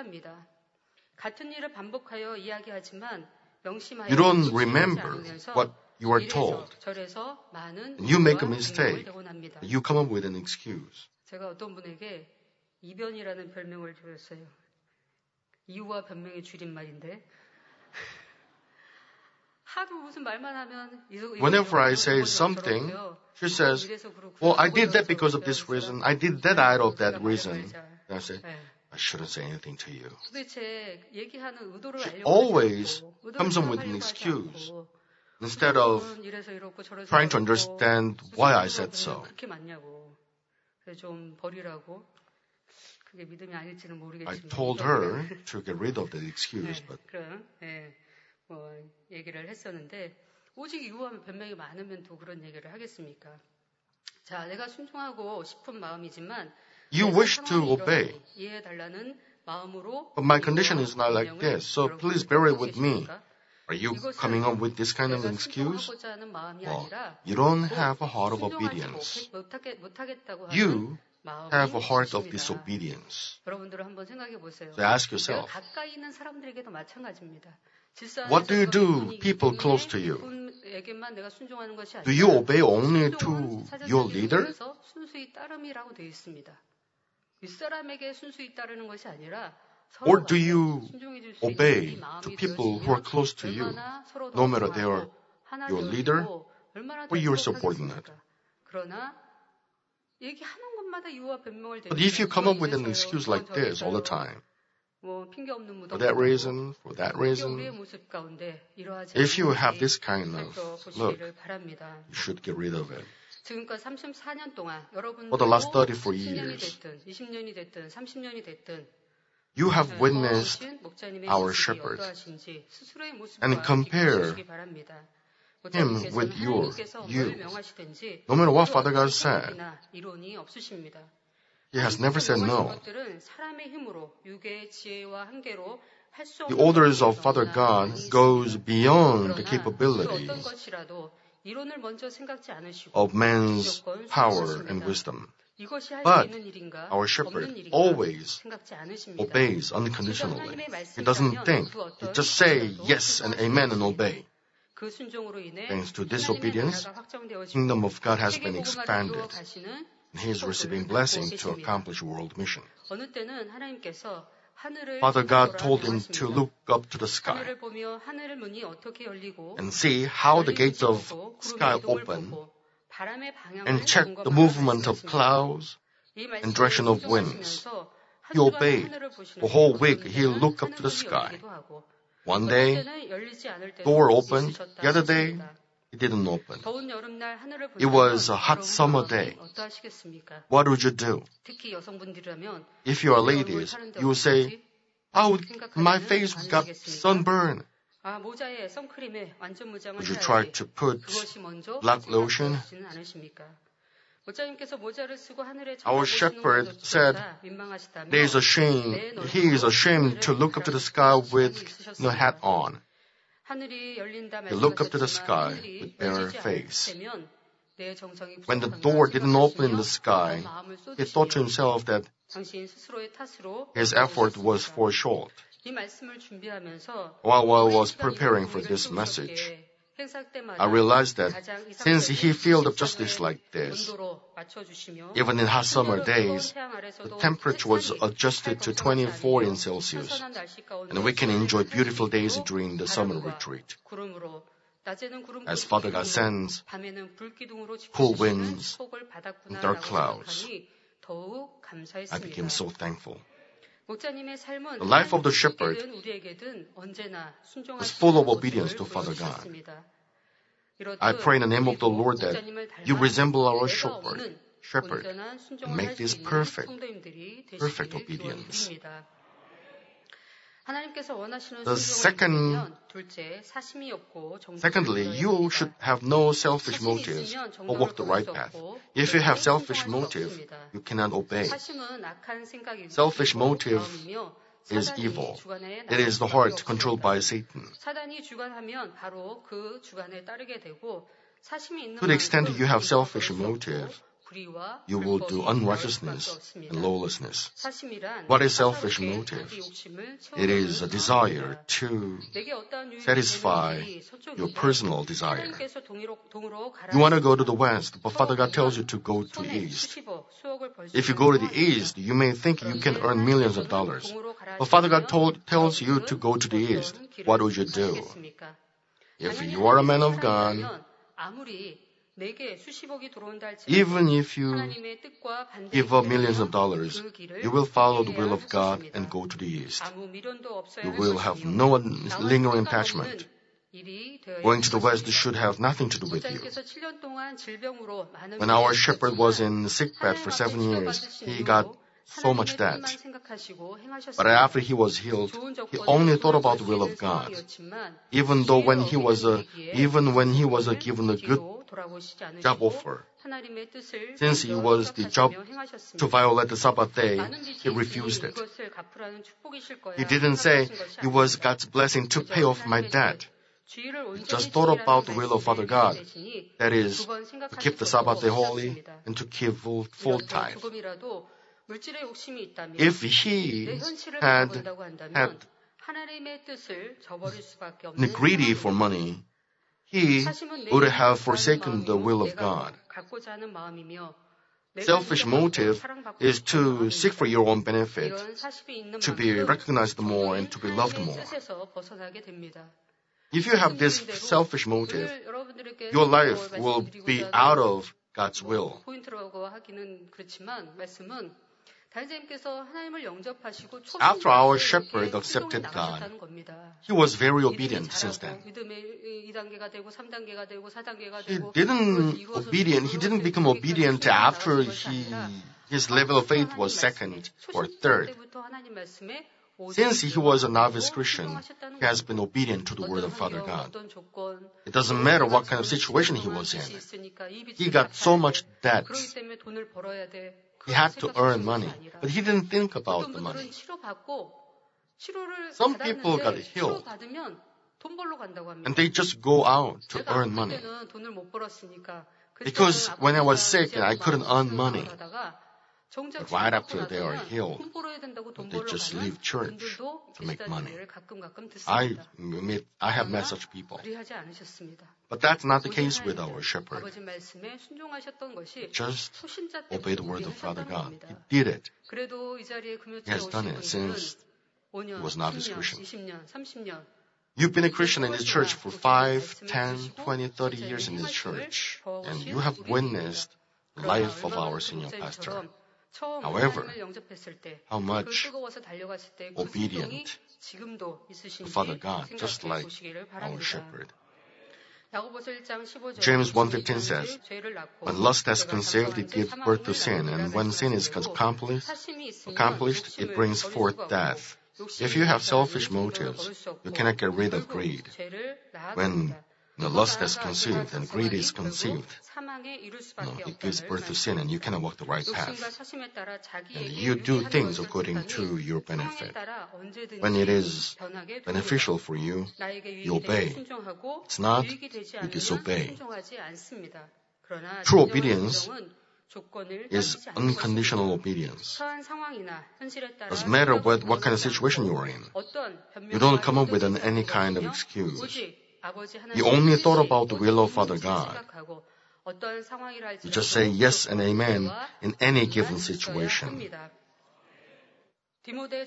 You don't remember what you are told. You make a mistake. You come up with an excuse. 제가 어떤 분에게 이변이라는 별명을 주었어요. 이유와 변명의 줄임말인데. Whenever I say something, she says, well, I did that because of this reason. I did that out of that reason. And I say, I shouldn't say anything to you. She always comes up with an excuse instead of trying to understand why I said so. I told her to get rid of that excuse, but 얘기를 했었는데 오직 이유하면 변명이 많으면 또 그런 얘기를 하겠습니까? 자, 내가 순종하고 싶은 마음이지만 you wish to obey. 이해해달라는 마음으로 But my condition is not like this, so please bear it with me. Are you coming up with this kind of excuse? Well, you don't have a heart of obedience. You have a heart of disobedience. So ask yourself, what do you do people close to you? Do you obey only to your leader? Or do you obey to people who are close to you, no matter they are your leader or your subordinate? But if you come up with an excuse like this all the time, for that reason, if you have this kind of look, you should get rid of it. For the last 34 years, you have witnessed our shepherd and compare him with you. No matter what Father God said, He has never said no. The orders of Father God goes beyond the capability of man's power and wisdom. But our shepherd always obeys unconditionally. He doesn't think. He just say yes and amen and obey. Thanks to disobedience, the kingdom of God has been expanded. And He is receiving blessing to accomplish world mission. Father God told him to look up to the sky and see how the gates of sky open and check the movement of clouds and direction of winds. He obeyed. The whole week he looked up to the sky. One day, door opened. The other day, it didn't open. It was a hot summer day. What would you do? If you are ladies, you will say, "Oh, my face got sunburned." Would you try to put black lotion? Our shepherd said, he is ashamed to look up to the sky with no hat on. He looked up to the sky with bare face. When the door didn't open in the sky, he thought to himself that his effort was for short. While I was preparing for this message, I realized that since he felt justice like this, even in hot summer days, the temperature was adjusted to 24 in Celsius, and we can enjoy beautiful days during the summer retreat. As Father God sends cool winds and dark clouds, I became so thankful. The life of the shepherd was full of obedience to Father God. I pray in the name of the Lord that you resemble our shepherd and make this perfect obedience. Secondly, you should have no selfish motives or walk the right path. If you have selfish motive, you cannot obey. Selfish motive is evil. It is the heart controlled by Satan. To the extent you have selfish motive, you will do unrighteousness and lawlessness. What is selfish motive? It is a desire to satisfy your personal desire. You want to go to the west, but Father God tells you to go to the east. If you go to the east, you may think you can earn millions of dollars. But Father God tells you to go to the east. What would you do? If you are a man of God, even if you give up millions of dollars, you will follow the will of God and go to the east. You will have no lingering attachment. Going to the west should have nothing to do with you. When our shepherd was in sickbed for 7 years, he got so much debt. But after he was healed, he only thought about the will of God. Even when he was given a good job offer, since it was the job to violate the Sabbath day, he refused it. He didn't say it was God's blessing to pay off my debt. He just thought about the will of Father God, that is, to keep the Sabbath day holy and to give full tithe. If he had greedy for money, he would have forsaken the will of God. Selfish motive is to seek for your own benefit, to be recognized more and to be loved more. If you have this selfish motive, your life will be out of God's will. 포인트라고 하기는 그렇지만 말씀은 다니엘님께서 하나님을 영접하시고 After our shepherd accepted God, he was very obedient since then. He didn't become obedient after his level of faith was second or third. Since he was a novice Christian, he has been obedient to the word of Father God. It doesn't matter what kind of situation he was in. He got so much debt. He had to earn money, but he didn't think about the money. Some people got healed, and they just go out to earn money. Because when I was sick, I couldn't earn money. But right after they are healed, they just leave church to make money. I have met such people. But that's not the case with our shepherd. Just obey the word of Father God. He did it. He has done it since he was not a Christian. You've been a Christian in this church for 5, 10, 20, 30 years in this church, and you have witnessed the life of our senior pastor. However, how much obedient to Father God, just like our shepherd. James 1:15 says, when lust has conceived, it gives birth to sin, and when sin is accomplished, it brings forth death. If you have selfish motives, you cannot get rid of greed. When the lust is conceived and greed is conceived, it gives birth to sin and you cannot walk the right path. And you do things according to your benefit. When it is beneficial for you, you obey. It's not, you disobey. True obedience is unconditional obedience. Doesn't matter what kind of situation you are in. You don't come up with any kind of excuse. You only thought about the will of Father God. You just say yes and amen in any given situation. 1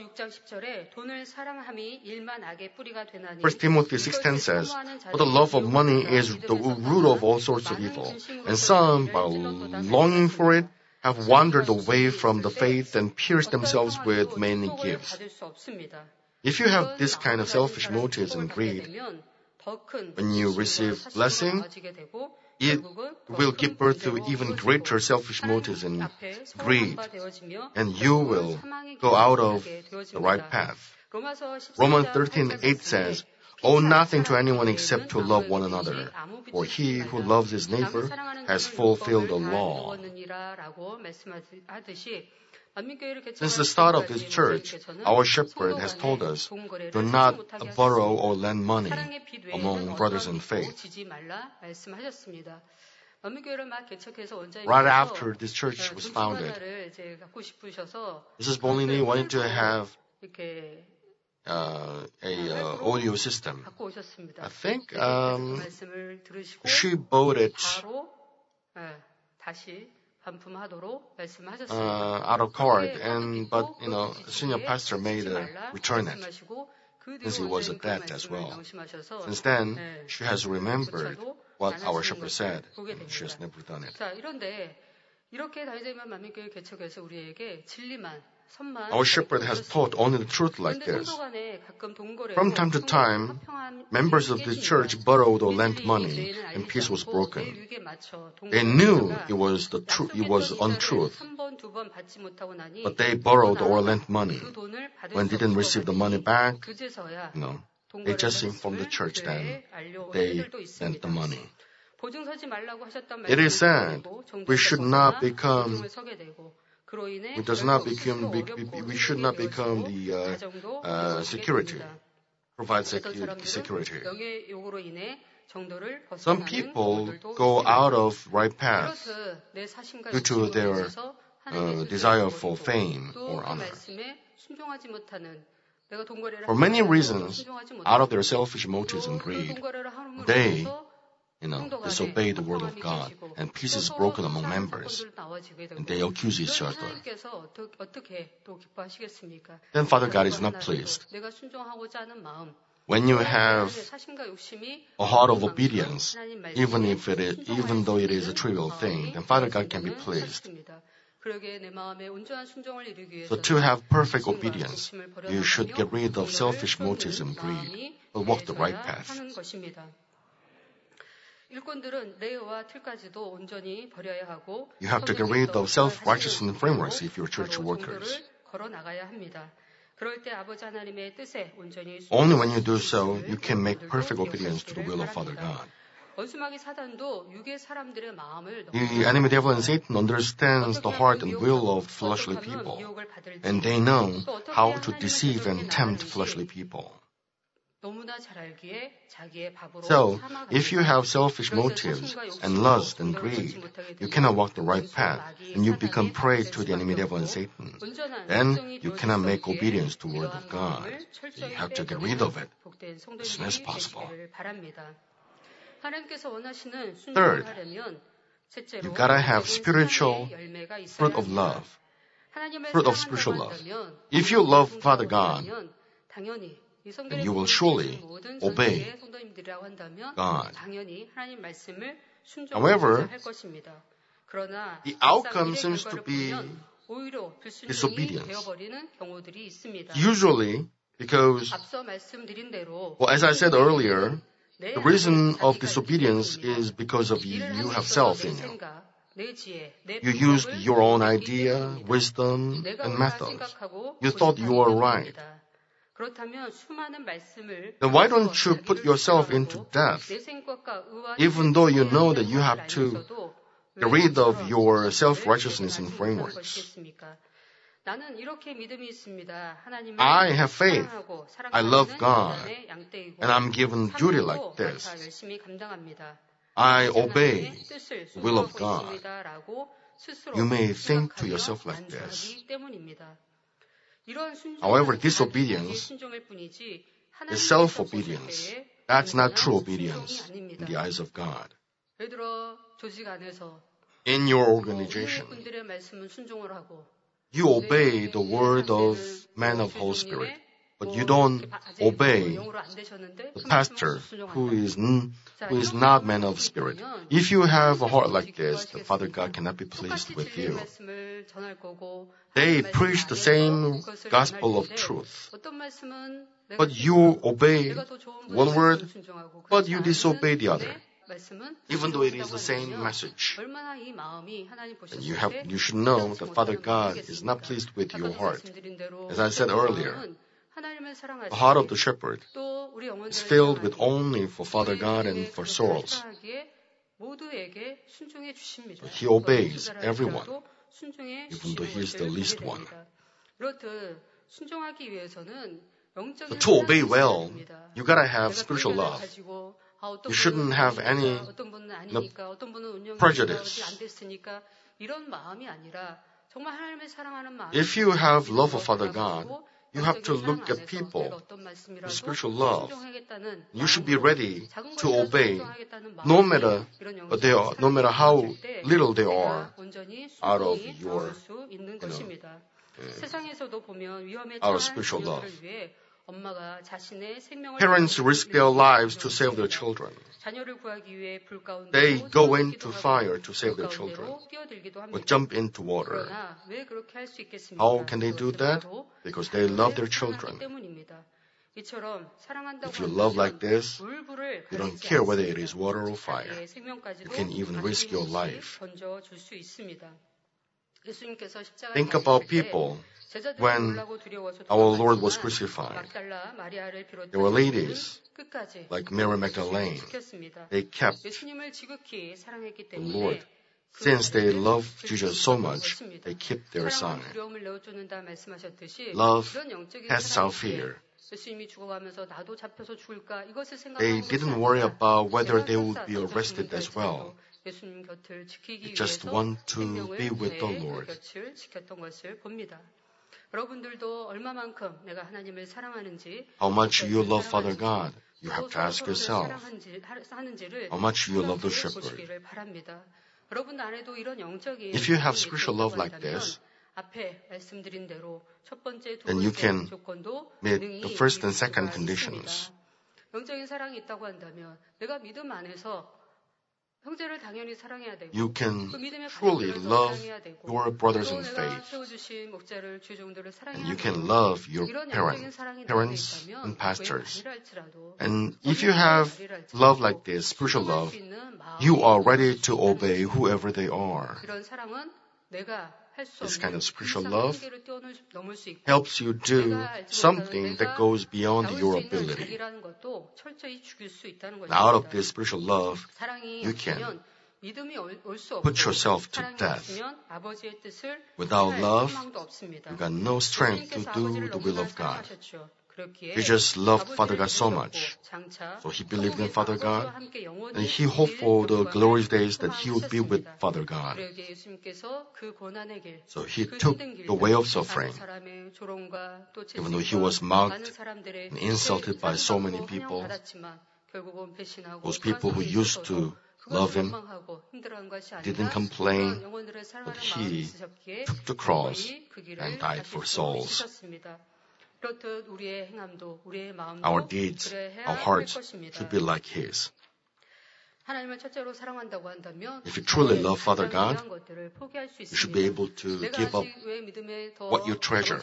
Timothy 6:10 says, for the love of money is the root of all sorts of evil, and some, by longing for it, have wandered away from the faith and pierced themselves with many gifts. If you have this kind of selfish motives and greed, when you receive blessing, it will give birth to even greater selfish motives and greed, and you will go out of the right path. Romans 13:8 says, owe nothing to anyone except to love one another, for he who loves his neighbor has fulfilled the law. Since the start of this church, our shepherd has told us, do not borrow or lend money among brothers in faith. Right after this church was founded, Mrs. Bolini wanted to have a audio system. I think she bought it out of card, but senior pastor made return it, since it was a debt as well. Since then, she has remembered what our shepherd said, and she has never done it. Our shepherd has taught only the truth like this. From time to time, members of the church borrowed or lent money, and peace was broken. They knew it was untruth, but they borrowed or lent money. When they didn't receive the money back, they just informed the church then they lent the money. It is said we should not become the security, provide security. Some people go out of right path due to their desire for fame or honor. For many reasons, out of their selfish motives and greed, they disobey the word of God, and peace is broken among members, and they accuse each other. Then Father God is not pleased. when you have a heart of obedience, even though it is a trivial thing, then Father God can be pleased. So to have perfect obedience, you should get rid of selfish motives and greed, but walk the right path. You have to get rid of self-righteousness frameworks if you're church workers. Only when you do so, you can make perfect obedience to the will of Father God. The enemy devil and Satan understands the heart and will of fleshly people, and they know how to deceive and tempt fleshly people. So, if you have selfish motives and lust and greed, you cannot walk the right path, and you become prey to the enemy devil and Satan. Then you cannot make obedience to the word of God. So you have to get rid of it as soon as possible. Third, you gotta have spiritual fruit of love. Fruit of spiritual love. If you love Father God, then you will surely obey God. However, the outcome seems to be disobedience. Usually, because, well, as I said earlier, the reason of disobedience is because of you have self in you. You used your own idea, wisdom, and methods. You thought you were right. Then why don't you put yourself into death, even though you know that you have to get rid of your self-righteousness and frameworks? I have faith. I love God. And I'm given duty like this. I obey the will of God. You may think to yourself like this. However, disobedience is self-obedience. That's not true obedience in the eyes of God. In your organization, you obey the word of man of Holy Spirit, but you don't obey the pastor who is not man of spirit. If you have a heart like this, the Father God cannot be pleased with you. They preach the same gospel of truth, but you obey one word, but you disobey the other, even though it is the same message. And you should know that Father God is not pleased with your heart. As I said earlier, the heart of the shepherd is filled with only for Father God and for souls. But he obeys everyone, even though he is the least one. So to obey well, you gotta have spiritual love. You shouldn't have any prejudice. If you have love for Father God, you have to look at people with spiritual love. You should be ready to obey, no matter how little they are out of your, out of spiritual love. Parents risk their lives to save their children. They go into fire to save their children, or jump into water. How can they do that? Because they love their children. If you love like this, you don't care whether it is water or fire. You can even risk your life. Think about people when our Lord was crucified. There were ladies like Mary Magdalene. They kept the Lord. Since they loved Jesus so much, they kept their sign. Love casts out fear. They didn't worry about whether they would be arrested as well. They just want to be with the Lord. How much you love Father God, you have to ask yourself. How much you love the shepherd. If you have spiritual love like this, then you can meet the first and second conditions. 영적인 사랑이 있다고 한다면 내가 믿음 안에서 형제를 당연히 사랑해야 되고 you can 그 믿음의 truly 가족들을 love 사랑해야 되고 your brothers 또 in 내가 faith. 세워주신 목자를 주종들을 And 사랑해야 you can 되고 love your 이런 영적인 사랑이 내 안에 parents 있다면 and pastors. 교회 다니랄지라도 And if you have love like this, spiritual love, you are ready to obey whoever they are. 이런 사랑은 내가 할 수 This 없는 kind of spiritual 이상한 love 한계를 넘을 수 있고 helps you do something that goes beyond your ability. 자기라는 것도 철저히 죽일 수 있다는 And out of 것입니다. this spiritual love, 사랑이 you can 없으면 믿음이 올 수 없고 put yourself to 사랑이 death. 없으면 아버지의 뜻을 Without 행할 love, 소망도 없습니다. you got no strength to 예수님께서 do 아버지를 the will 너무나 of God. 사랑하셨죠. 그렇기에 He just loved Father 아버지를 God so 믿었고 much. 장차 So he believed in 천국에서 Father 아버지와 God, 함께 영원히 and he hoped for the 영광을 glorious days that he would be with 소망하셨습니다. Father God. 그러기에 예수님께서 그 고난의 길, So he 그 took 힘든 the way of 길들, suffering, 사람의 조롱과 또 even though he 채찍과 was mocked 많은 사람들의 and insulted by so many 사랑받고 people. 환영받았지만 결국은 배신하고 Those people who used to love him didn't complain, but he took the cross and died for souls. Our deeds, our hearts should be like his. If you truly love Father God, you should be able to give up what you treasure.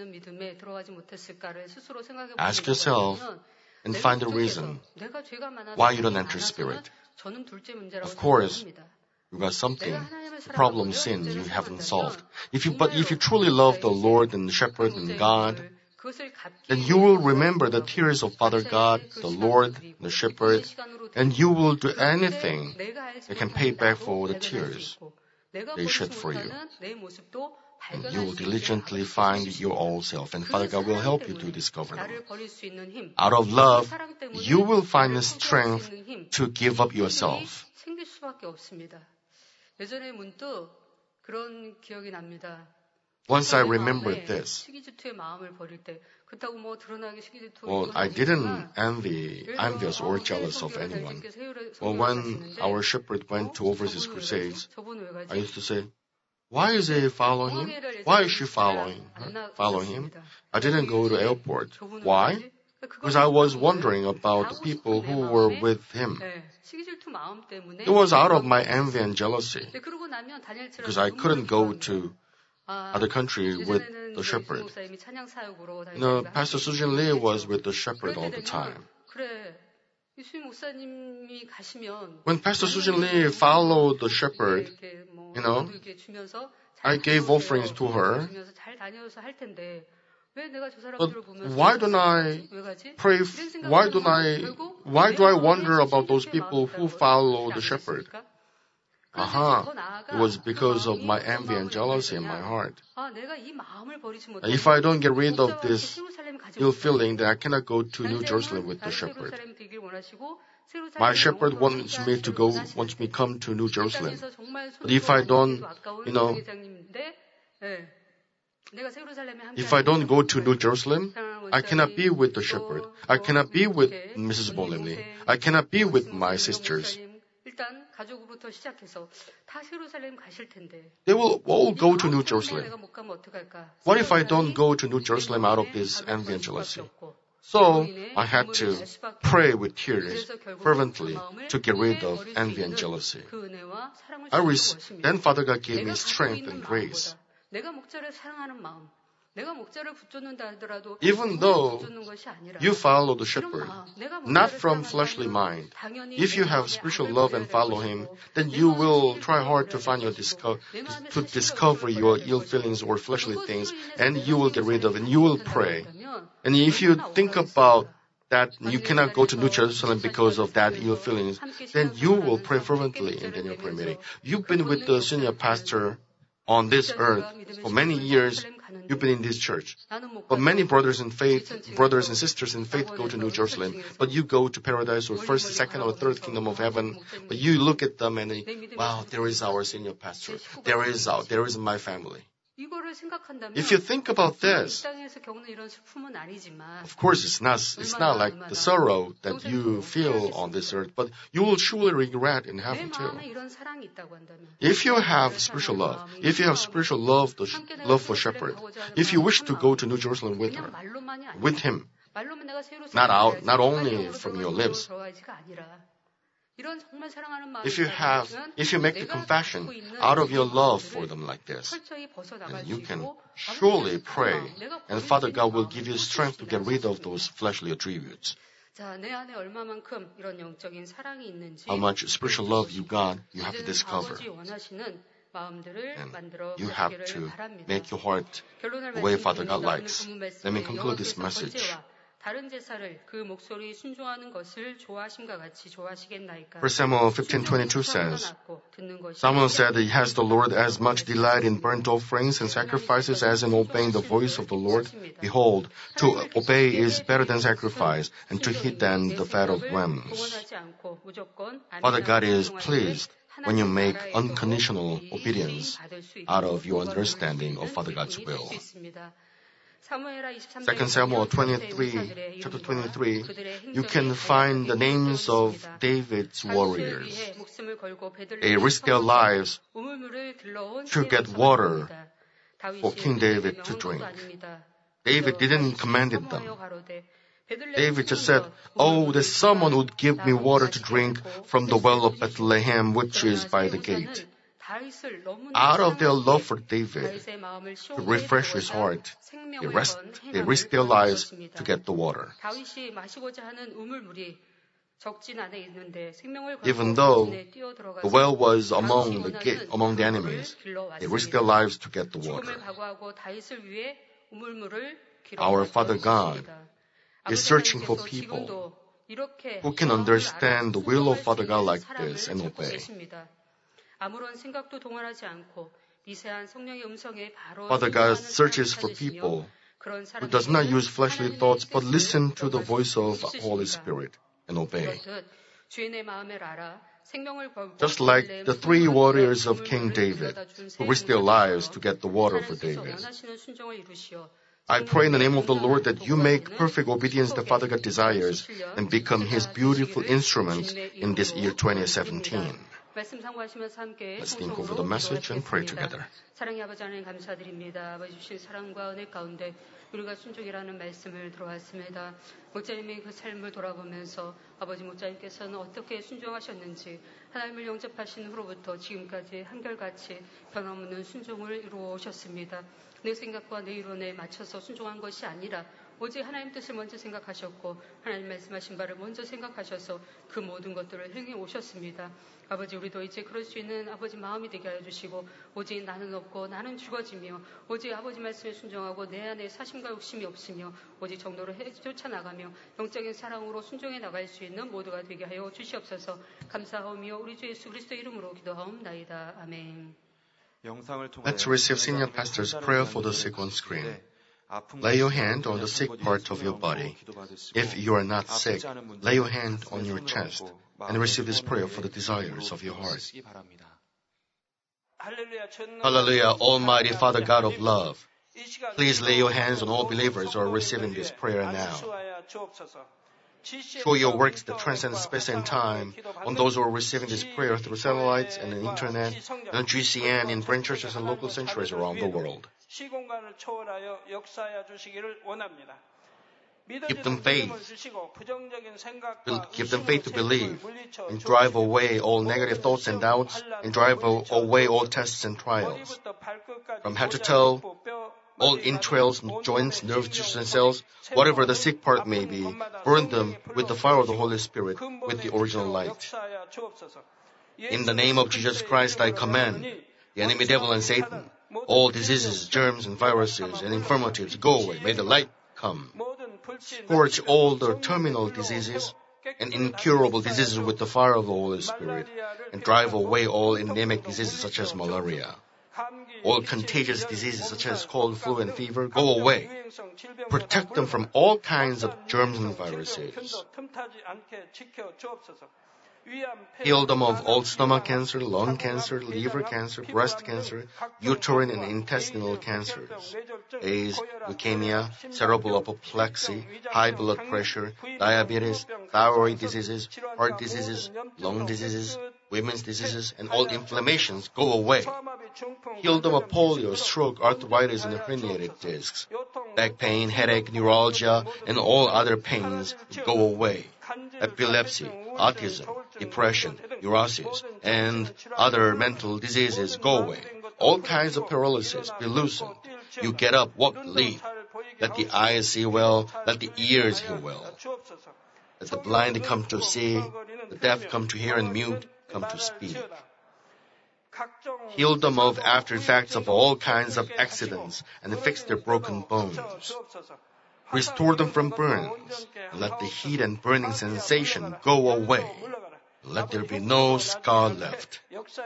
Ask yourself and find the reason why you don't enter Spirit. Of course, you got something, problem, sin you haven't solved. But if you truly love the Lord and the Shepherd and God, then you will remember the tears of Father God, the Lord, the Shepherd, and you will do anything that can pay back for the tears they shed for you. And you will diligently find your old self, and Father God will help you to discover them. Out of love, you will find the strength to give up yourself. Once I remembered this, well, I didn't envious or jealous of anyone. Well, when our shepherd went to overseas crusades, I used to say, why is he following him? Why is she following him? I didn't go to the airport. Why? Because I was wondering about the people who were with him. It was out of my envy and jealousy, because I couldn't go to other country with the shepherd. Pastor Sujin Lee was with the shepherd all the time. When Pastor Sujin Lee followed the shepherd, I gave offerings to her. But why don't I pray? Why do I wonder about those people who follow the shepherd? It was because of my envy and jealousy in my heart. If I don't get rid of this ill feeling, then I cannot go to New Jerusalem with the shepherd. My shepherd wants me to come to New Jerusalem. But if I don't go to New Jerusalem, I cannot be with the shepherd. I cannot be with Mrs. Bolemli. I cannot be with my sisters. They will all go to New Jerusalem. What if I don't go to New Jerusalem out of this envy and jealousy? So I had to pray with tears fervently to get rid of envy and jealousy. Then Father God gave me strength and grace. Even though you follow the shepherd, not from fleshly mind, if you have spiritual love and follow him, then you will try hard to find to discover your ill feelings or fleshly things, and you will get rid of it, and you will pray. And if you think about that you cannot go to New Jerusalem because of that ill feelings, then you will pray fervently in the Daniel prayer meeting. You've been with the senior pastor on this earth for many years. You've been in this church. But many brothers and sisters in faith go to New Jerusalem. But you go to paradise or first, second, or third kingdom of heaven. But you look at them and wow, there is our senior pastor. There is my family. If you think about this, of course it's not like the sorrow that you feel on this earth, but you will surely regret in heaven too. If you have spiritual love, if you have spiritual love for shepherd, if you wish to go to New Jerusalem with him, not only from your lips. If you make the confession out of your love for them like this, then you can surely pray, and Father God will give you strength to get rid of those fleshly attributes. How much spiritual love you got, you have to discover. And you have to make your heart the way Father God likes. Let me conclude this message. 1 Samuel 15:22 says, Samuel said, "Has the Lord as much delight in burnt offerings and sacrifices as in obeying the voice of the Lord? Behold, to obey is better than sacrifice, and to heed than the fat of rams." Father God is pleased when you make unconditional obedience out of your understanding of Father God's will. 2 Samuel 23, chapter 23, you can find the names of David's warriors. They risked their lives to get water for King David to drink. David didn't command them. David just said, "Oh, that someone would give me water to drink from the well of Bethlehem, which is by the gate." Out of their love for David, to refresh his heart, they risked their lives to get the water. Even though the well was among the enemies, they risked their lives to get the water. Our Father God is searching for people who can understand the will of Father God like this and obey. Father God searches for people who does not use fleshly thoughts but listen to the voice of Holy Spirit and obey. Just like the 3 warriors of King David who risked their lives to get the water for David. I pray in the name of the Lord that you make perfect obedience that Father God desires and become His beautiful instrument in this year 2017. Let's think over the message and pray together. 사랑의 아버지 하나님 감사드립니다. 아버지 주신 사랑과 은혜 가운데 우리가 순종이라는 말씀을 들어왔습니다. 목자님의 그 삶을 돌아보면서 아버지 목자님께서는 어떻게 순종하셨는지 하나님을 영접하신 후로부터 지금까지 한결같이 변함없는 순종을 이루어 오셨습니다. 내 생각과 내 이론에 맞춰서 순종한 것이 아니라 오직 하나님 뜻을 먼저 생각하셨고 하나님 말씀하신 바를 먼저 생각하셔서 그 모든 것들을 행해 오셨습니다. 아버지 우리도 이제 그럴 수 있는 아버지 마음이 되게 하여 주시고 오직 나는 없고 나는 죽어지며 오직 아버지 말씀에 순종하고 내 안에 사심과 욕심이 없으며 오직 정도로 쫓아나가며 영적인 사랑으로 순종해 나갈 수 있는 모두가 되게 하여 주시옵소서. 감사하오며 우리 주 예수 그리스도 이름으로 기도하옵나이다. 아멘. Let's receive Senior Pastor's prayer for the sick on screen. Lay your hand on the sick part of your body. If you are not sick, lay your hand on your chest and receive this prayer for the desires of your heart. Hallelujah, Almighty Father God of love. Please lay your hands on all believers who are receiving this prayer now. Show your works that transcend space and time on those who are receiving this prayer through satellites and the internet and GCN in branch churches and local sanctuaries around the world. Give them faith. Give them faith to believe and drive away all negative thoughts and doubts and drive away all tests and trials. From head to toe, all entrails, joints, nerves, tissues, and cells, whatever the sick part may be, burn them with the fire of the Holy Spirit, with the original light. In the name of Jesus Christ, I command the enemy devil and Satan, all diseases, germs, and viruses, and infirmities, go away. May the light come. Scorch all the terminal diseases and incurable diseases with the fire of the Holy Spirit, and drive away all endemic diseases such as malaria. All contagious diseases such as cold, flu, and fever, go away. Protect them from all kinds of germs and viruses. Heal them of all stomach cancer, lung cancer, liver cancer, breast cancer, uterine and intestinal cancers, AIDS, leukemia, cerebral apoplexy, high blood pressure, diabetes, thyroid diseases, heart diseases, lung diseases, women's diseases, and all inflammations go away. Heal them of polio, stroke, arthritis, and herniated discs. Back pain, headache, neuralgia, and all other pains go away. Epilepsy, autism, depression, neurosis, and other mental diseases go away. All kinds of paralysis be loosened. You get up, walk, leap. Let the eyes see well, let the ears hear well. Let the blind come to see, the deaf come to hear, and mute come to speak. Heal them of after effects of all kinds of accidents and fix their broken bones. Restore them from burns, and let the heat and burning sensation go away. Let there be no scar left.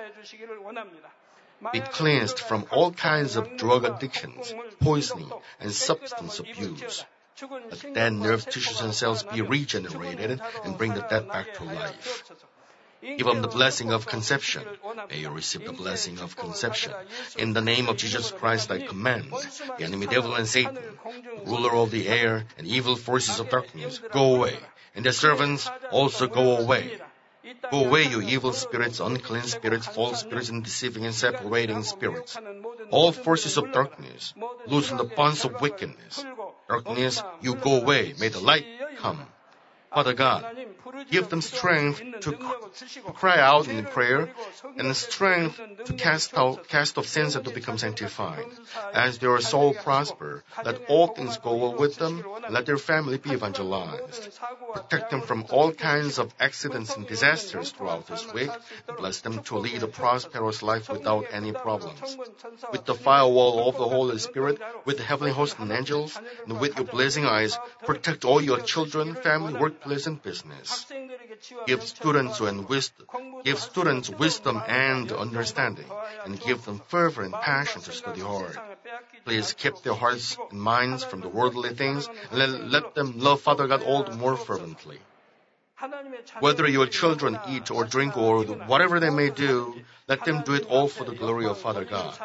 Be cleansed from all kinds of drug addictions, poisoning, and substance abuse. Let dead nerve tissues and cells be regenerated and bring the dead back to life. Give them the blessing of conception. May you receive the blessing of conception. In the name of Jesus Christ, I command the enemy devil and Satan, ruler of the air and evil forces of darkness, go away. And their servants also go away. Go away, you evil spirits, unclean spirits, false spirits, and deceiving and separating spirits. All forces of darkness, loosen the bonds of wickedness. Darkness, you go away. May the light come. Father God, give them strength to cry out in prayer and strength to cast off sins and to become sanctified. As their soul prosper, let all things go well with them, and let their family be evangelized. Protect them from all kinds of accidents and disasters throughout this week, and bless them to lead a prosperous life without any problems. With the firewall of the Holy Spirit, with the heavenly host and angels, and with your blazing eyes, protect all your children, family, workplace, and business. Give students wisdom and understanding, and give them fervor and passion to study hard. Please keep their hearts and minds from the worldly things, and let them love Father God all the more fervently. Whether your children eat or drink or whatever they may do, let them do it all for the glory of Father God.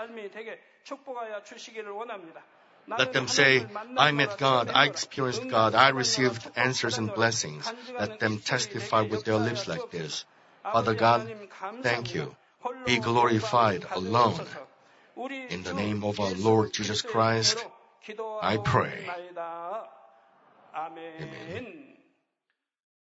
Let them say, I met God, I experienced God, I received answers and blessings. Let them testify with their lips like this. Father God, thank you. Be glorified alone. In the name of our Lord Jesus Christ, I pray. Amen.